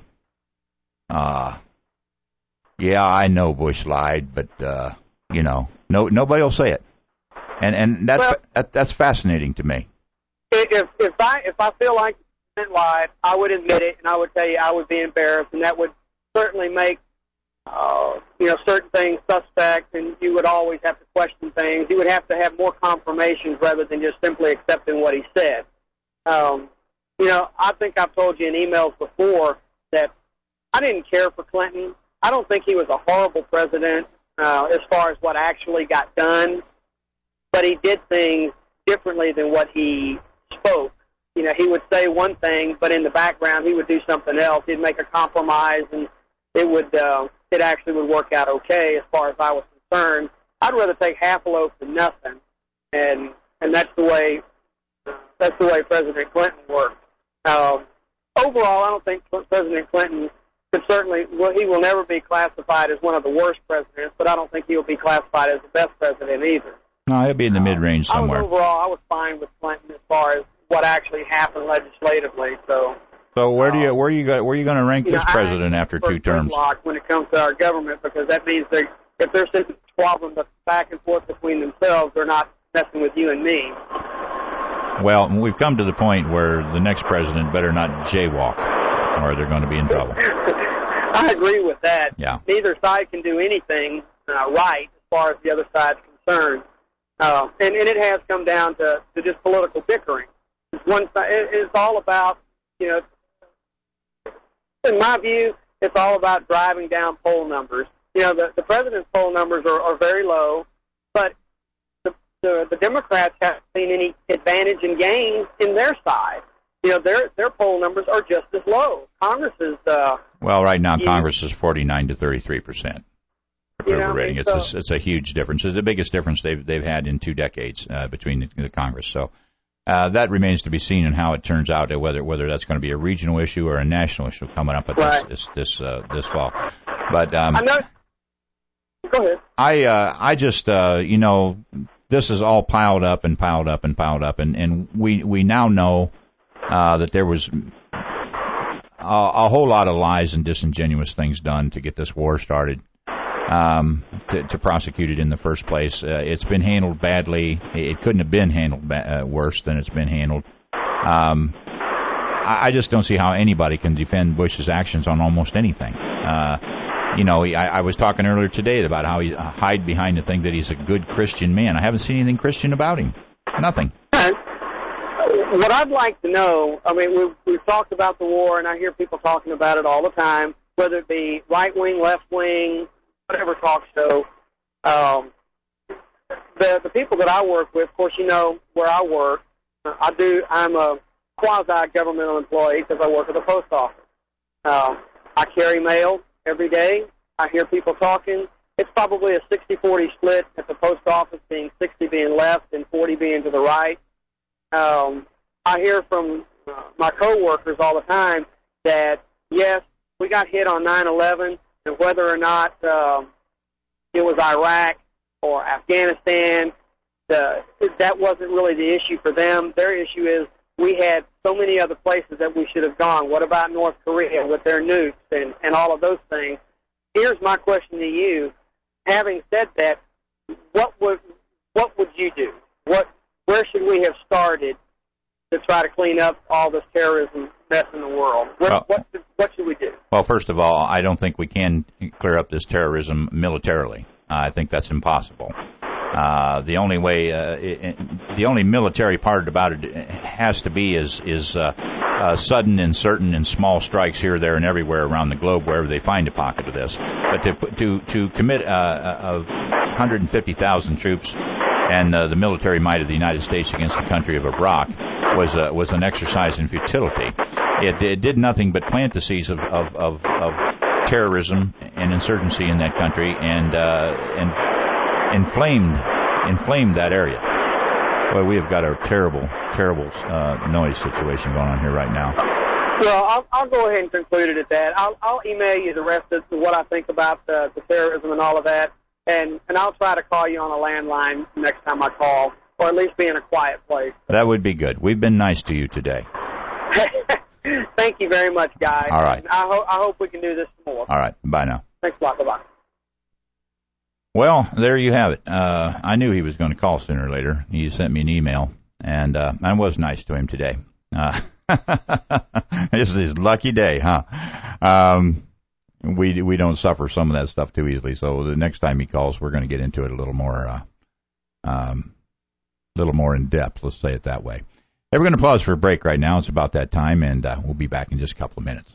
yeah, I know Bush lied, but nobody will say it, and that's fascinating to me. If I feel like I lied, I would admit it, and I would tell you I would be embarrassed, and that would certainly make certain things suspect, and you would always have to question things. You would have to have more confirmations rather than just simply accepting what he said. I think I've told you in emails before that I didn't care for Clinton. I don't think he was a horrible president as far as what actually got done, but he did things differently than what he spoke. He would say one thing, but in the background he would do something else. He'd make a compromise, and it actually would work out okay as far as I was concerned. I'd rather take half a loaf than nothing, and that's the way President Clinton worked. Overall, I don't think President Clinton could he will never be classified as one of the worst presidents, but I don't think he'll be classified as the best president either. No, he'll be in the mid-range somewhere. Overall, I was fine with Clinton as far as what actually happened legislatively. So where are you going to rank this president after 2 terms? When it comes to our government, because that means if they're sitting squabbling back and forth between themselves, they're not messing with you and me. Well, we've come to the point where the next president better not jaywalk, or they're going to be in trouble. I agree with that. Yeah. Neither side can do anything right as far as the other side's concerned. And it has come down to just political bickering. It's all about, in my view, it's all about driving down poll numbers. The president's poll numbers are very low, but the Democrats haven't seen any advantage and gain in their side. Their poll numbers are just as low. Congress is well, right now Congress is 49 to 33% approval rating. It's a huge difference. It's the biggest difference they've had in 2 decades between the Congress. So that remains to be seen, and how it turns out, whether that's going to be a regional issue or a national issue coming up at this fall. But I know. Go ahead. I just this is all piled up, and we now know that there was a whole lot of lies and disingenuous things done to get this war started, to prosecute it in the first place. It's been handled badly. It couldn't have been handled worse than it's been handled. I just don't see how anybody can defend Bush's actions on almost anything. I was talking earlier today about how he hide behind the thing that he's a good Christian man. I haven't seen anything Christian about him. Nothing. What I'd like to know, we've talked about the war, and I hear people talking about it all the time, whether it be right-wing, left-wing, whatever talk show. The people that I work with, of course, where I work. I'm a quasi-governmental employee because I work at the post office. I carry mail every day. I hear people talking. It's probably a 60-40 split at the post office, being 60 being left and 40 being to the right. I hear from my coworkers all the time that, yes, we got hit on 9/11, and whether or not it was Iraq or Afghanistan, that wasn't really the issue for them. Their issue is we had so many other places that we should have gone. What about North Korea with their nukes and all of those things? Here's my question to you. Having said that, what would you do? Where should we have started to try to clean up all this terrorism mess in the world? What should we do? Well, first of all, I don't think we can clear up this terrorism militarily. I think that's impossible. The only way, the only military part about it has to be is sudden and certain and small strikes here, there, and everywhere around the globe wherever they find a pocket of this. But to commit 150,000 troops and the military might of the United States against the country of Iraq was an exercise in futility. It did nothing but plant the seeds of terrorism and insurgency in that country and inflamed that area. Boy, we have got a terrible noise situation going on here right now. Well, I'll go ahead and conclude it at that. I'll email you the rest of what I think about the terrorism and all of that, and I'll try to call you on a landline next time I call, or at least be in a quiet place. That would be good. We've been nice to you today. Thank you very much, guys. All right. I hope we can do this more. All right. Bye now. Thanks a lot. Bye-bye. Well, there you have it. I knew he was going to call sooner or later. He sent me an email, and I was nice to him today. This is his lucky day, huh? We don't suffer some of that stuff too easily. So the next time he calls, we're going to get into it a little more in depth. Let's say it that way. Hey, we're going to pause for a break right now. It's about that time, and we'll be back in just a couple of minutes.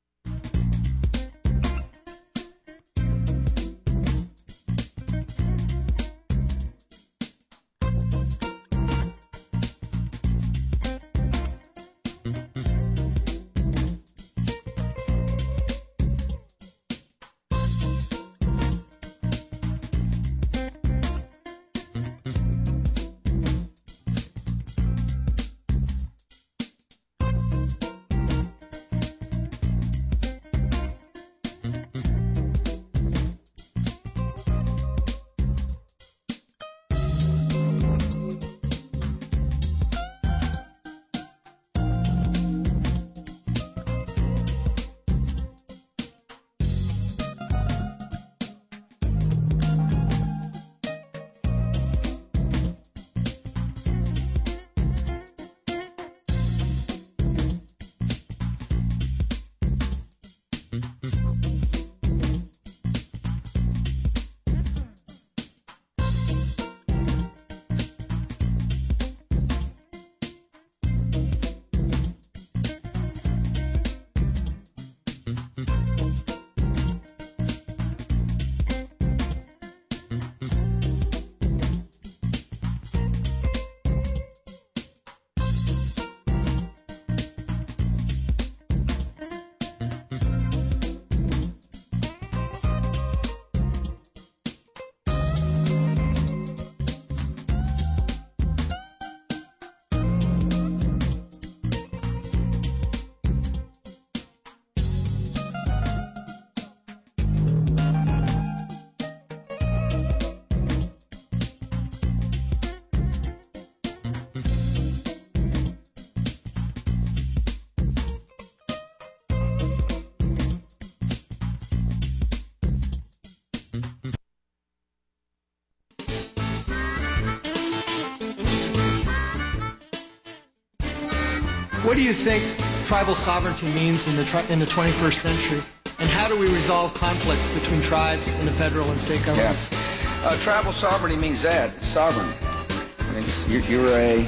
What do you think tribal sovereignty means in the 21st century? And how do we resolve conflicts between tribes and the federal and state governments? Yeah. Tribal sovereignty means that, sovereign. I mean,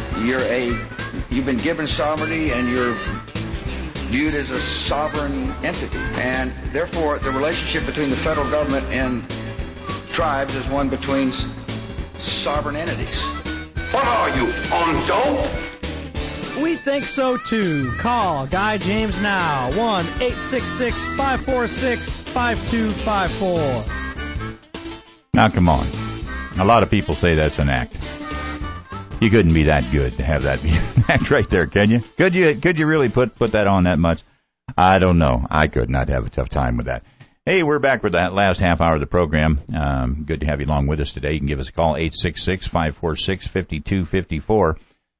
you've been given sovereignty and you're viewed as a sovereign entity. And therefore, the relationship between the federal government and tribes is one between sovereign entities. What are you, on dope? We think so too. Call Guy James now. 1-866-546-5254. Now, come on. A lot of people say that's an act. You couldn't be that good to have that be an act right there, can you? Could you really put that on that much? I don't know. I could not have a tough time with that. Hey, we're back with that last half hour of the program. Good to have you along with us today. You can give us a call, 866-546-5254.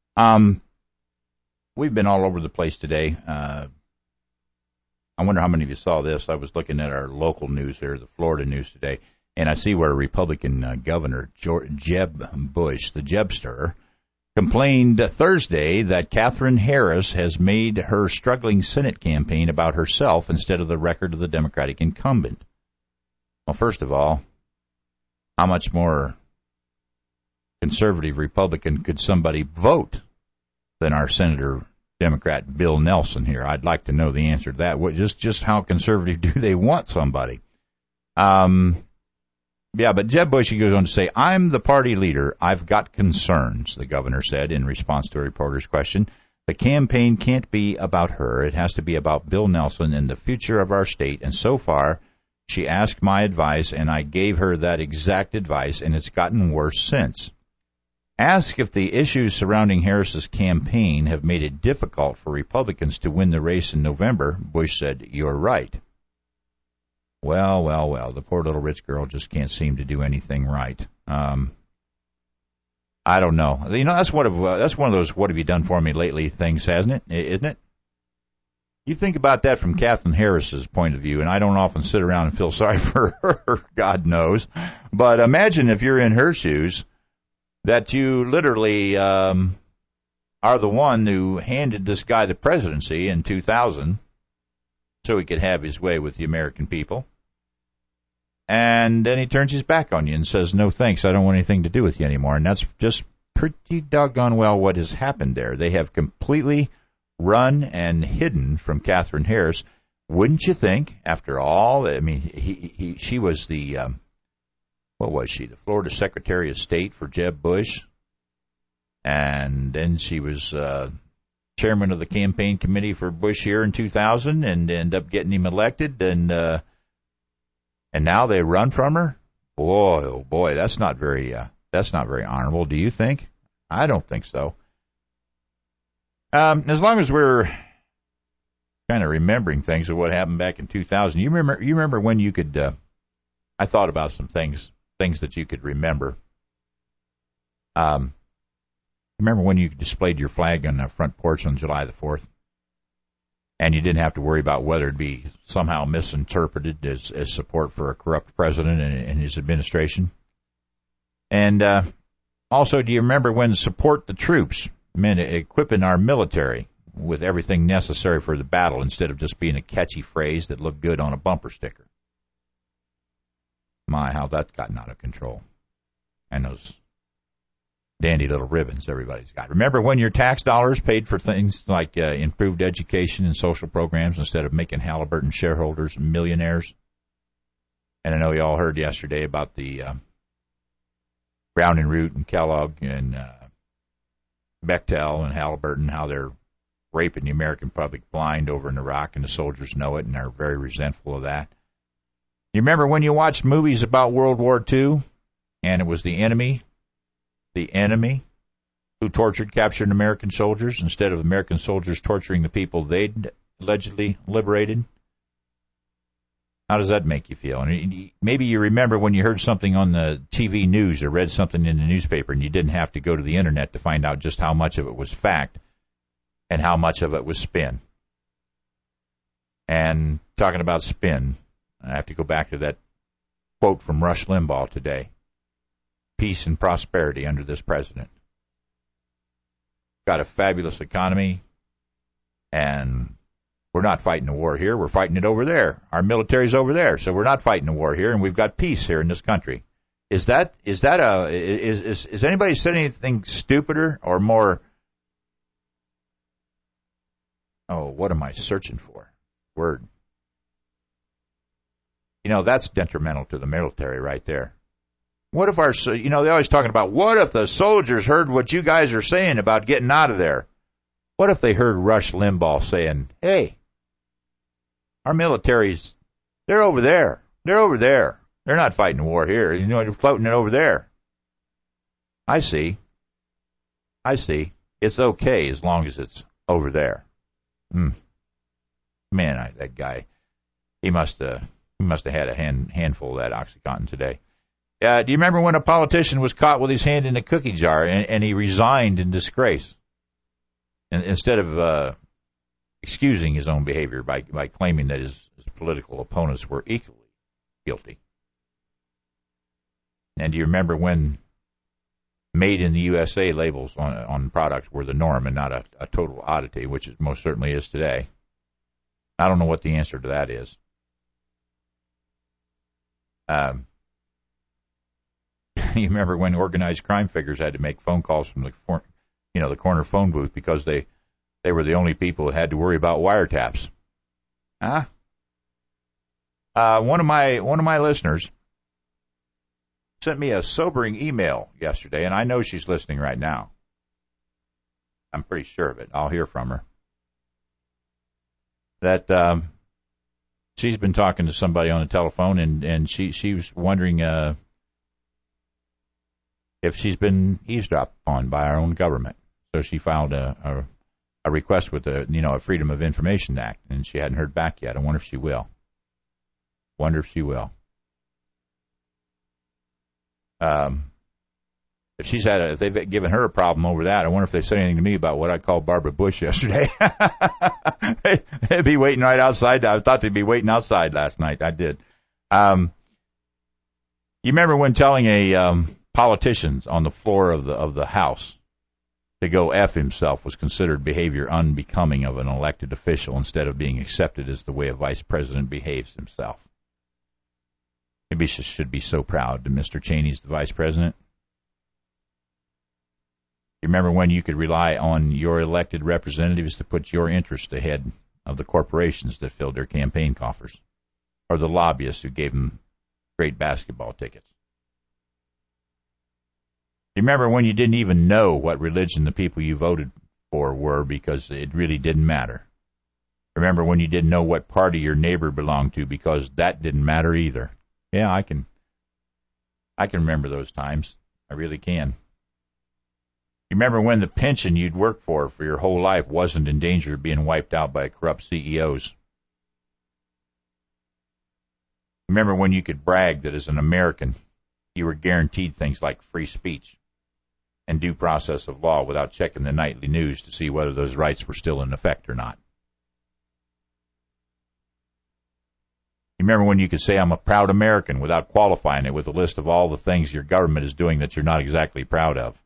We've been all over the place today. I wonder how many of you saw this. I was looking at our local news here, the Florida news today, and I see where Republican Governor Jeb Bush, the Jebster, complained Thursday that Katherine Harris has made her struggling Senate campaign about herself instead of the record of the Democratic incumbent. Well, first of all, how much more conservative Republican could somebody vote than our Senator Democrat Bill Nelson here? I'd like to know the answer to that. Just how conservative do they want somebody? Yeah, but Jeb Bush, he goes on to say, I'm the party leader. I've got concerns, the governor said in response to a reporter's question. The campaign can't be about her. It has to be about Bill Nelson and the future of our state. And so far, she asked my advice, and I gave her that exact advice, and it's gotten worse since. Asked if the issues surrounding Harris's campaign have made it difficult for Republicans to win the race in November, Bush said, you're right. Well, the poor little rich girl just can't seem to do anything right. I don't know. That's one of those what have you done for me lately things, hasn't it? Isn't it? You think about that from Kathleen Harris's point of view, and I don't often sit around and feel sorry for her, God knows. But imagine if you're in her shoes, that you literally are the one who handed this guy the presidency in 2000 so he could have his way with the American people. And then he turns his back on you and says, no thanks, I don't want anything to do with you anymore. And that's just pretty doggone well what has happened there. They have completely run and hidden from Kathleen Harris. Wouldn't you think, after all, I mean, she was the, what was she, the Florida Secretary of State for Jeb Bush. And then she was chairman of the campaign committee for Bush here in 2000 and ended up getting him elected. And now they run from her? Boy, oh boy, that's not very honorable, do you think? I don't think so. As long as we're kind of remembering things of what happened back in 2000, you remember when you could, I thought about some things that you could remember. Remember when you displayed your flag on the front porch on July the 4th? And you didn't have to worry about whether it'd be somehow misinterpreted as support for a corrupt president and his administration. And also, do you remember when support the troops meant equipping our military with everything necessary for the battle instead of just being a catchy phrase that looked good on a bumper sticker? My, how that's gotten out of control. And those dandy little ribbons everybody's got. Remember when your tax dollars paid for things like improved education and social programs instead of making Halliburton shareholders millionaires? And I know you all heard yesterday about the Brown and Root and Kellogg and Bechtel and Halliburton, how they're raping the American public blind over in Iraq, and the soldiers know it and are very resentful of that. You remember when you watched movies about World War II and it was the enemy who captured American soldiers instead of American soldiers torturing the people they'd allegedly liberated? How does that make you feel? And maybe you remember when you heard something on the TV news or read something in the newspaper and you didn't have to go to the internet to find out just how much of it was fact and how much of it was spin. And talking about spin, I have to go back to that quote from Rush Limbaugh today. Peace and prosperity under this president. Got a fabulous economy, and we're not fighting a war here. We're fighting it over there. Our military's over there, so we're not fighting a war here, and we've got peace here in this country. Is anybody said anything stupider or more? Oh, what am I searching for? Word. That's detrimental to the military right there. What if they're always talking about, what if the soldiers heard what you guys are saying about getting out of there? What if they heard Rush Limbaugh saying, hey, our military's, they're over there. They're over there. They're not fighting a war here. They're floating it over there. I see. It's okay as long as it's over there. Man, that guy, he must have had a handful of that OxyContin today. Do you remember when a politician was caught with his hand in a cookie jar and he resigned in disgrace? And instead of excusing his own behavior by claiming that his political opponents were equally guilty. And do you remember when made in the USA labels on products were the norm and not a total oddity, which it most certainly is today? I don't know what the answer to that is. You remember when organized crime figures had to make phone calls from the corner phone booth because they were the only people that had to worry about wiretaps. Huh? One of my listeners sent me a sobering email yesterday, and I know she's listening right now. I'm pretty sure of it. I'll hear from her. That she's been talking to somebody on the telephone, and she was wondering if she's been eavesdropped on by our own government. So she filed a request with the a Freedom of Information Act, and she hadn't heard back yet. I wonder if she will. If they've given her a problem over that, I wonder if they said anything to me about what I called Barbara Bush yesterday. They'd be waiting right outside. I thought they'd be waiting outside last night. I did. You remember when telling a politicians on the floor of the House to go F himself was considered behavior unbecoming of an elected official instead of being accepted as the way a vice president behaves himself? Maybe she should be so proud that Mr. Cheney's the vice president. You remember when you could rely on your elected representatives to put your interest ahead of the corporations that filled their campaign coffers, or the lobbyists who gave them great basketball tickets? You remember when you didn't even know what religion the people you voted for were because it really didn't matter? Remember when you didn't know what party your neighbor belonged to because that didn't matter either? Yeah, I can remember those times. I really can. You remember when the pension you'd worked for your whole life wasn't in danger of being wiped out by corrupt CEOs? Remember when you could brag that as an American you were guaranteed things like free speech and due process of law without checking the nightly news to see whether those rights were still in effect or not? You remember when you could say, I'm a proud American, without qualifying it with a list of all the things your government is doing that you're not exactly proud of?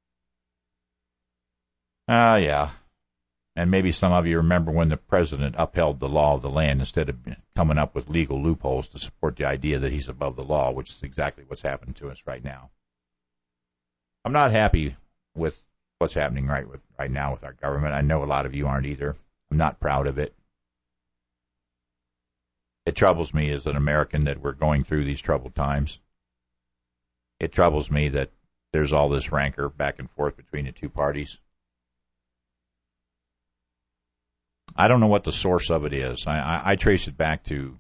Yeah. And maybe some of you remember when the president upheld the law of the land instead of coming up with legal loopholes to support the idea that he's above the law, which is exactly what's happened to us right now. I'm not happy with what's happening right now with our government. I know a lot of you aren't either. I'm not proud of it. It troubles me as an American that we're going through these troubled times. It troubles me that there's all this rancor back and forth between the two parties. I don't know what the source of it is. I trace it back to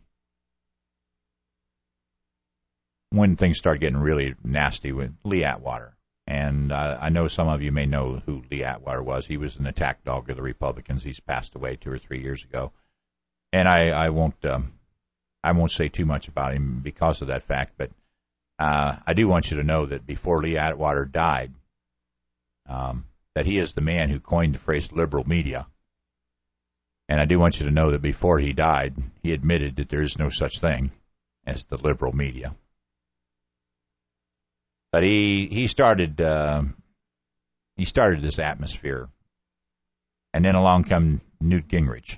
when things started getting really nasty with Lee Atwater. And I know some of you may know who Lee Atwater was. He was an attack dog of the Republicans. He's passed away 2 or 3 years ago. And I won't say too much about him because of that fact, but I do want you to know that before Lee Atwater died, that he is the man who coined the phrase liberal media. And I do want you to know that before he died, he admitted that there is no such thing as the liberal media. But he started this atmosphere, and then along come Newt Gingrich.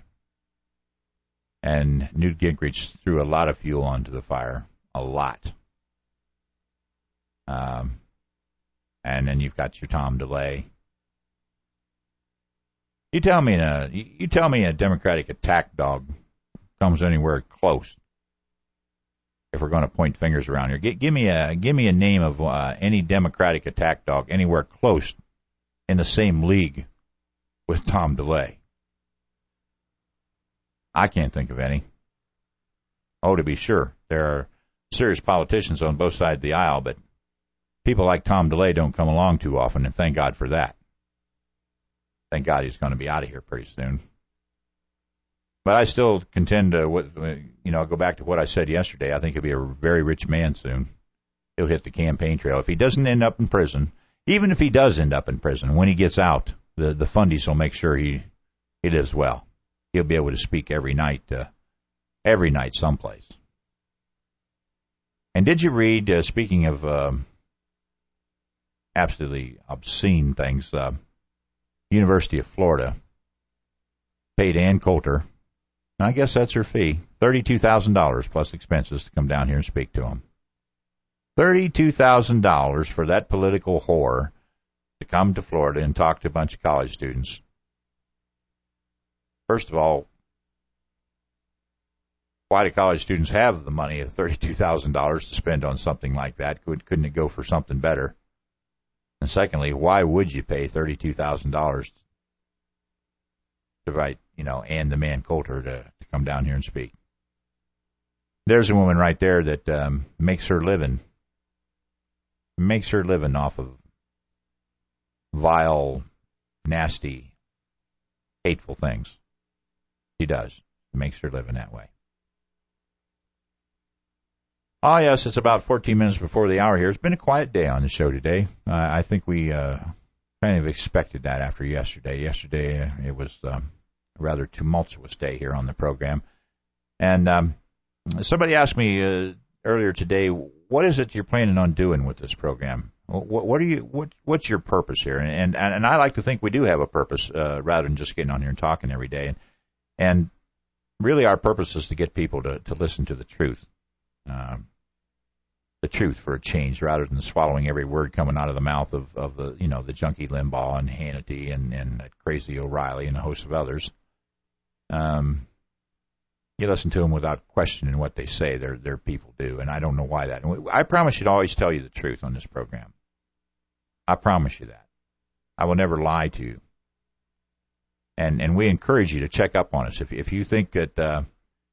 And Newt Gingrich threw a lot of fuel onto the fire, a lot. And then you've got your Tom DeLay. You tell me a Democratic attack dog comes anywhere close. If we're going to point fingers around here, give me a name of any Democratic attack dog anywhere close in the same league with Tom DeLay. I can't think of any. Oh, to be sure, there are serious politicians on both sides of the aisle, but people like Tom DeLay don't come along too often, and thank God for that. Thank God he's going to be out of here pretty soon. But I still contend to, go back to what I said yesterday. I think he'll be a very rich man soon. He'll hit the campaign trail. If he doesn't end up in prison, even if he does end up in prison, when he gets out, the fundies will make sure he lives well. He'll be able to speak every night someplace. And did you read, speaking of absolutely obscene things, University of Florida paid Ann Coulter, and I guess that's her fee, $32,000 plus expenses to come down here and speak to him. $32,000 for that political whore to come to Florida and talk to a bunch of college students. First of all, why do college students have the money of $32,000 to spend on something like that? Couldn't it go for something better? And secondly, why would you pay $32,000 to invite, Ann the Man Coulter to come down here and speak? There's a woman right there that makes her living off of vile, nasty, hateful things. She does. Makes her living that way. Oh, yes, it's about 14 minutes before the hour here. It's been a quiet day on the show today. I think we kind of expected that after yesterday. Yesterday, it was a rather tumultuous day here on the program. And somebody asked me earlier today, what is it you're planning on doing with this program? What's your purpose here? And I like to think we do have a purpose rather than just getting on here and talking every day. And really our purpose is to get people to listen to the truth. The truth for a change, rather than swallowing every word coming out of the mouth of the junkie Limbaugh and Hannity and that crazy O'Reilly and a host of others. You listen to them without questioning what they say. Their people do, and I don't know why that. And I promise you to always tell you the truth on this program. I promise you that. I will never lie to you. And we encourage you to check up on us if you think that.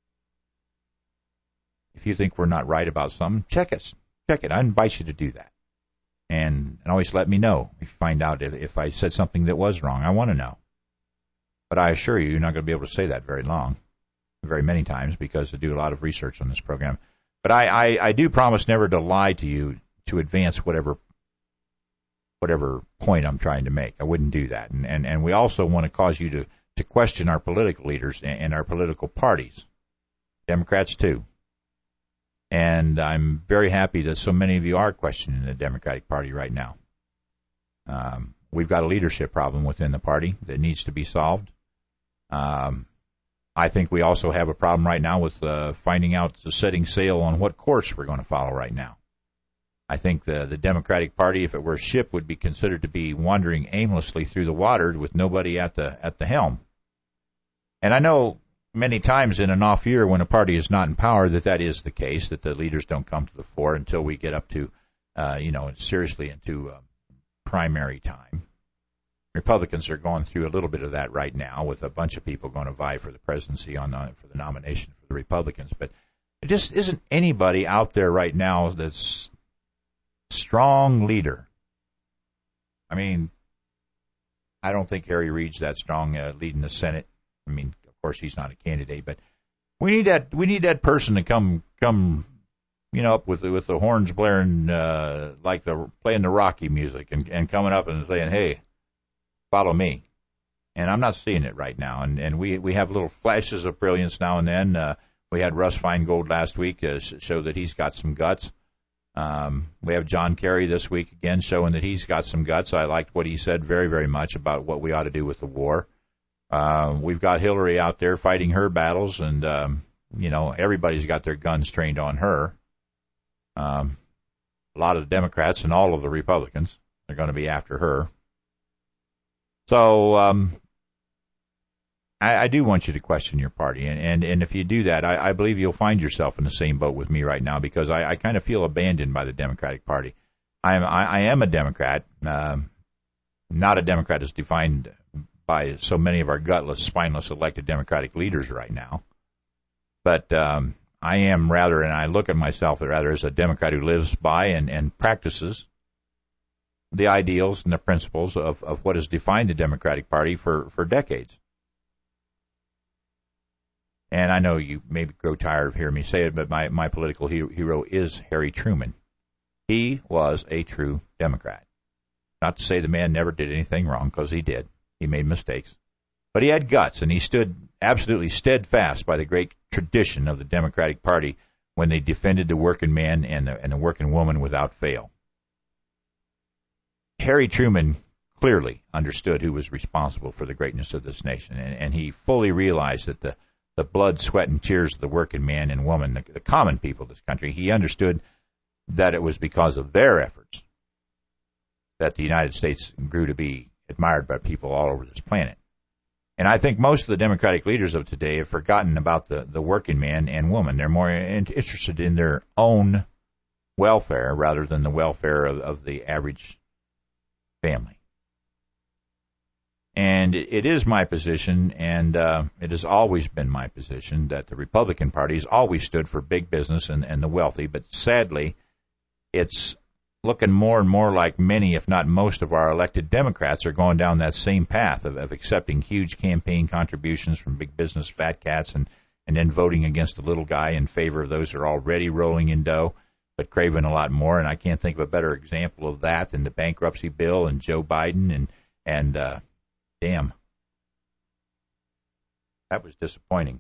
If you think we're not right about something, check us. Check it. I invite you to do that. And always let me know if you find out if I said something that was wrong. I want to know. But I assure you, you're not going to be able to say that very many times, because I do a lot of research on this program. But I do promise never to lie to you to advance whatever point I'm trying to make. I wouldn't do that. And we also want to cause you to question our political leaders and our political parties. Democrats, too. And I'm very happy that so many of you are questioning the Democratic Party right now. We've got a leadership problem within the party that needs to be solved. I think we also have a problem right now with finding out, setting sail on what course we're going to follow right now. I think the Democratic Party, if it were a ship, would be considered to be wandering aimlessly through the water with nobody at the helm. And I know many times in an off year when a party is not in power that is the case, that the leaders don't come to the fore until we get up to, seriously into primary time. Republicans are going through a little bit of that right now with a bunch of people going to vie for the presidency for the nomination for the Republicans. But there just isn't anybody out there right now that's strong leader. I mean, I don't think Harry Reid's that strong leading the Senate. I mean, of course, he's not a candidate, but we need that person to come, up with the horns blaring, like playing the Rocky music and coming up and saying, "Hey, follow me." And I'm not seeing it right now. And we have little flashes of brilliance now and then. We had Russ Feingold last week show that he's got some guts. We have John Kerry this week again showing that he's got some guts. I liked what he said very, very much about what we ought to do with the war. We've got Hillary out there fighting her battles, and, everybody's got their guns trained on her. A lot of the Democrats and all of the Republicans are going to be after her. So I do want you to question your party, and if you do that, I believe you'll find yourself in the same boat with me right now, because I kind of feel abandoned by the Democratic Party. I am a Democrat, not a Democrat as defined by so many of our gutless, spineless elected Democratic leaders right now. But I am rather, and I look at myself rather as a Democrat who lives by and practices the ideals and the principles of what has defined the Democratic Party for decades. And I know you may grow tired of hearing me say it, but my political hero is Harry Truman. He was a true Democrat. Not to say the man never did anything wrong, because he did. He made mistakes. But he had guts, and he stood absolutely steadfast by the great tradition of the Democratic Party when they defended the working man and the working woman without fail. Harry Truman clearly understood who was responsible for the greatness of this nation, and he fully realized that the blood, sweat, and tears of the working man and woman, the common people of this country, he understood that it was because of their efforts that the United States grew to be admired by people all over this planet. And I think most of the Democratic leaders of today have forgotten about the working man and woman. They're more interested in their own welfare rather than the welfare of the average family. And it is my position, and it has always been my position, that the Republican Party has always stood for big business and the wealthy, but sadly, it's looking more and more like many, if not most, of our elected Democrats are going down that same path of accepting huge campaign contributions from big business fat cats and then voting against the little guy in favor of those who are already rolling in dough, but craving a lot more. And I can't think of a better example of that than the bankruptcy bill and Joe Biden and damn, that was disappointing.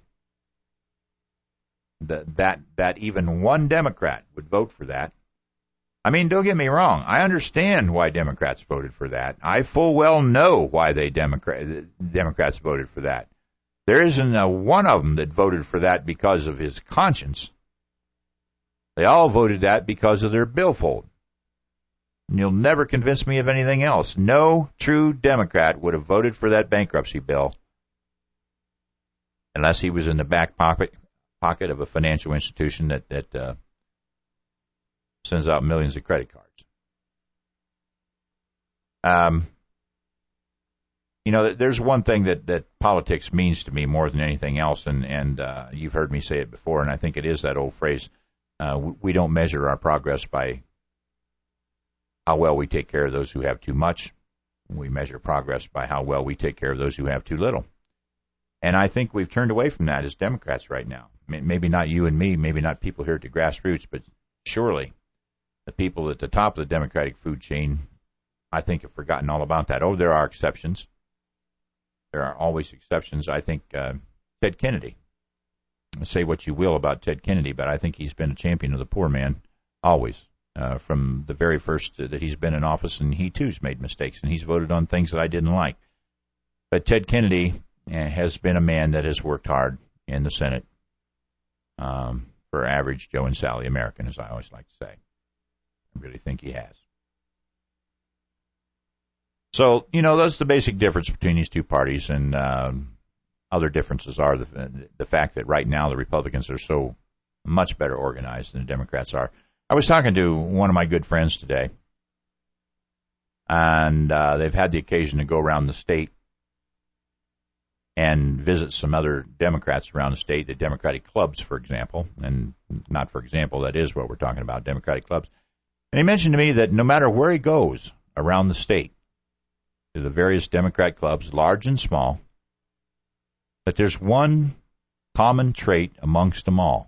That even one Democrat would vote for that. I mean, don't get me wrong. I understand why Democrats voted for that. I full well know why Democrats voted for that. There isn't one of them that voted for that because of his conscience. They all voted that because of their billfold. And you'll never convince me of anything else. No true Democrat would have voted for that bankruptcy bill unless he was in the back pocket of a financial institution that sends out millions of credit cards. There's one thing that politics means to me more than anything else, and you've heard me say it before, and I think it is that old phrase, we don't measure our progress by how well we take care of those who have too much. We measure progress by how well we take care of those who have too little. And I think we've turned away from that as Democrats right now. Maybe not you and me, maybe not people here at the grassroots, but surely the people at the top of the Democratic food chain, I think, have forgotten all about that. Oh, there are exceptions. There are always exceptions. I think Ted Kennedy, say what you will about Ted Kennedy, but I think he's been a champion of the poor man always, from the very first that he's been in office, and he too's made mistakes, and he's voted on things that I didn't like. But Ted Kennedy has been a man that has worked hard in the Senate for average Joe and Sally American, as I always like to say. I really think he has. So, that's the basic difference between these two parties, and other differences are the fact that right now the Republicans are so much better organized than the Democrats are. I was talking to one of my good friends today, and they've had the occasion to go around the state and visit some other Democrats around the state, the Democratic clubs, for example, and not for example, that is what we're talking about, Democratic clubs. And he mentioned to me that no matter where he goes around the state, to the various Democrat clubs, large and small, that there's one common trait amongst them all.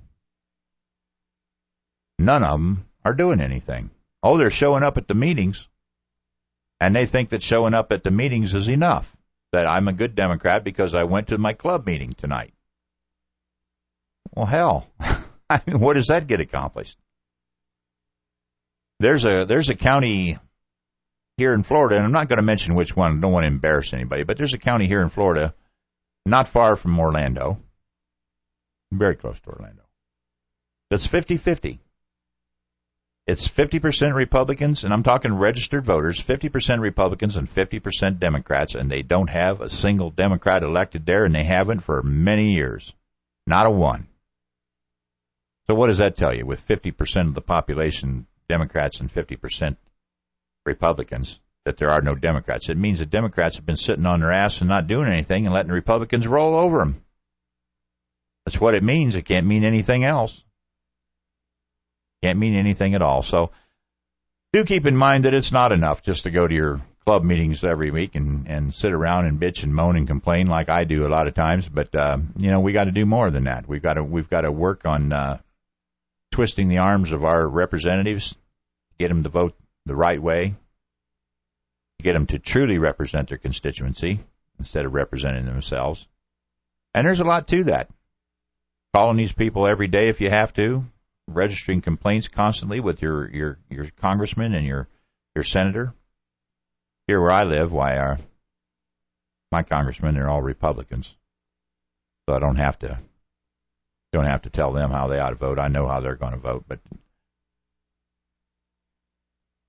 None of them are doing anything. Oh, they're showing up at the meetings, and they think that showing up at the meetings is enough, that I'm a good Democrat because I went to my club meeting tonight. Well, hell, I mean, what does that get accomplished? There's a county here in Florida, and I'm not going to mention which one, I don't want to embarrass anybody, but there's a county here in Florida not far from Orlando, very close to Orlando, that's 50-50. It's 50% Republicans, and I'm talking registered voters, 50% Republicans and 50% Democrats, and they don't have a single Democrat elected there, and they haven't for many years. Not a one. So what does that tell you? With 50% of the population Democrats and 50% Republicans, that there are no Democrats. It means the Democrats have been sitting on their ass and not doing anything and letting the Republicans roll over them. That's what it means. It can't mean anything else. Can't mean anything at all. So do keep in mind that it's not enough just to go to your club meetings every week and sit around and bitch and moan and complain like I do a lot of times. But, we got to do more than that. We've got to work on twisting the arms of our representatives, get them to vote the right way, get them to truly represent their constituency instead of representing themselves. And there's a lot to that. Calling these people every day if you have to, registering complaints constantly with your congressman and your senator. Here where I live, my congressmen, they're all Republicans. So I don't have to tell them how they ought to vote. I know how they're going to vote, but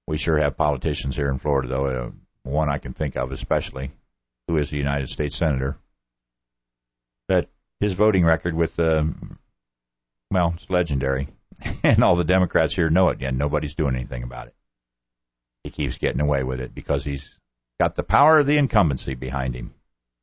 We sure have politicians here in Florida, though. One I can think of especially, who is a United States Senator. But his voting record with, well, it's legendary. And all the Democrats here know it, and nobody's doing anything about it. He keeps getting away with it because he's got the power of the incumbency behind him.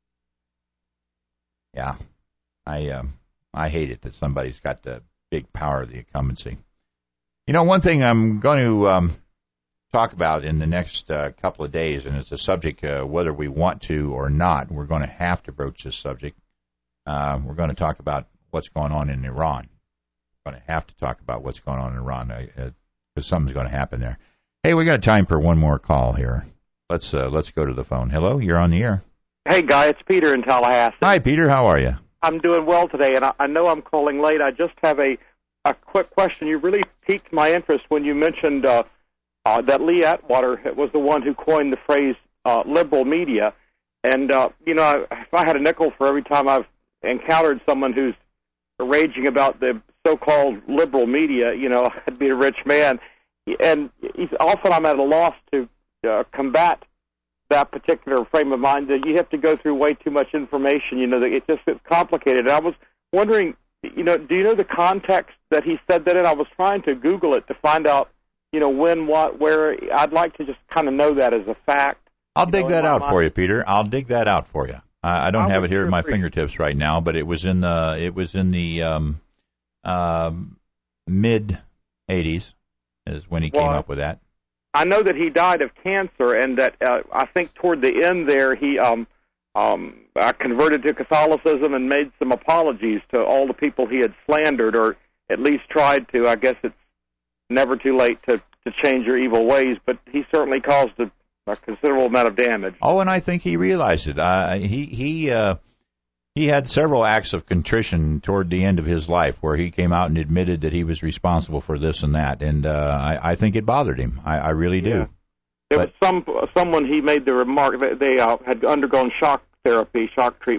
Yeah, I hate it that somebody's got the big power of the incumbency. You know, one thing I'm going to talk about in the next couple of days, and it's a subject whether we want to or not, we're going to have to broach this subject. We're going to talk about what's going on in Iran. We're going to have to talk about what's going on in Iran because something's going to happen there. Hey, we got time for one more call here. Let's go to the phone. Hello, you're on the air. Hey, Guy, it's Peter in Tallahassee. Hi, Peter. How are you? I'm doing well today, and I know I'm calling late. I just have a quick question. You really piqued my interest when you mentioned that Lee Atwater was the one who coined the phrase liberal media. And, you know, if I had a nickel for every time I've encountered someone who's raging about the so-called liberal media, you know, I'd be a rich man. And often I'm at a loss to combat that particular frame of mind, that you have to go through way too much information, you know, that it just gets complicated. And I was wondering, you know, do you know the context that he said that in? I was trying to Google it to find out, you know, when, what, where. I'd like to just kind of know that as a fact. I'll dig that out for you, Peter. I'll dig that out for you. I don't have it here at my fingertips right now, but it was in the mid 80s is when he came up with that. I know that he died of cancer, and that I think toward the end there he converted to Catholicism and made some apologies to all the people he had slandered, or at least tried to. I guess it's never too late to change your evil ways, but he certainly caused a considerable amount of damage. Oh, and I think he realized it. He had several acts of contrition toward the end of his life where he came out and admitted that he was responsible for this and that, and I think it bothered him. I really do. Yeah. There was someone he made the remark that they had undergone shock therapy, shock treatment.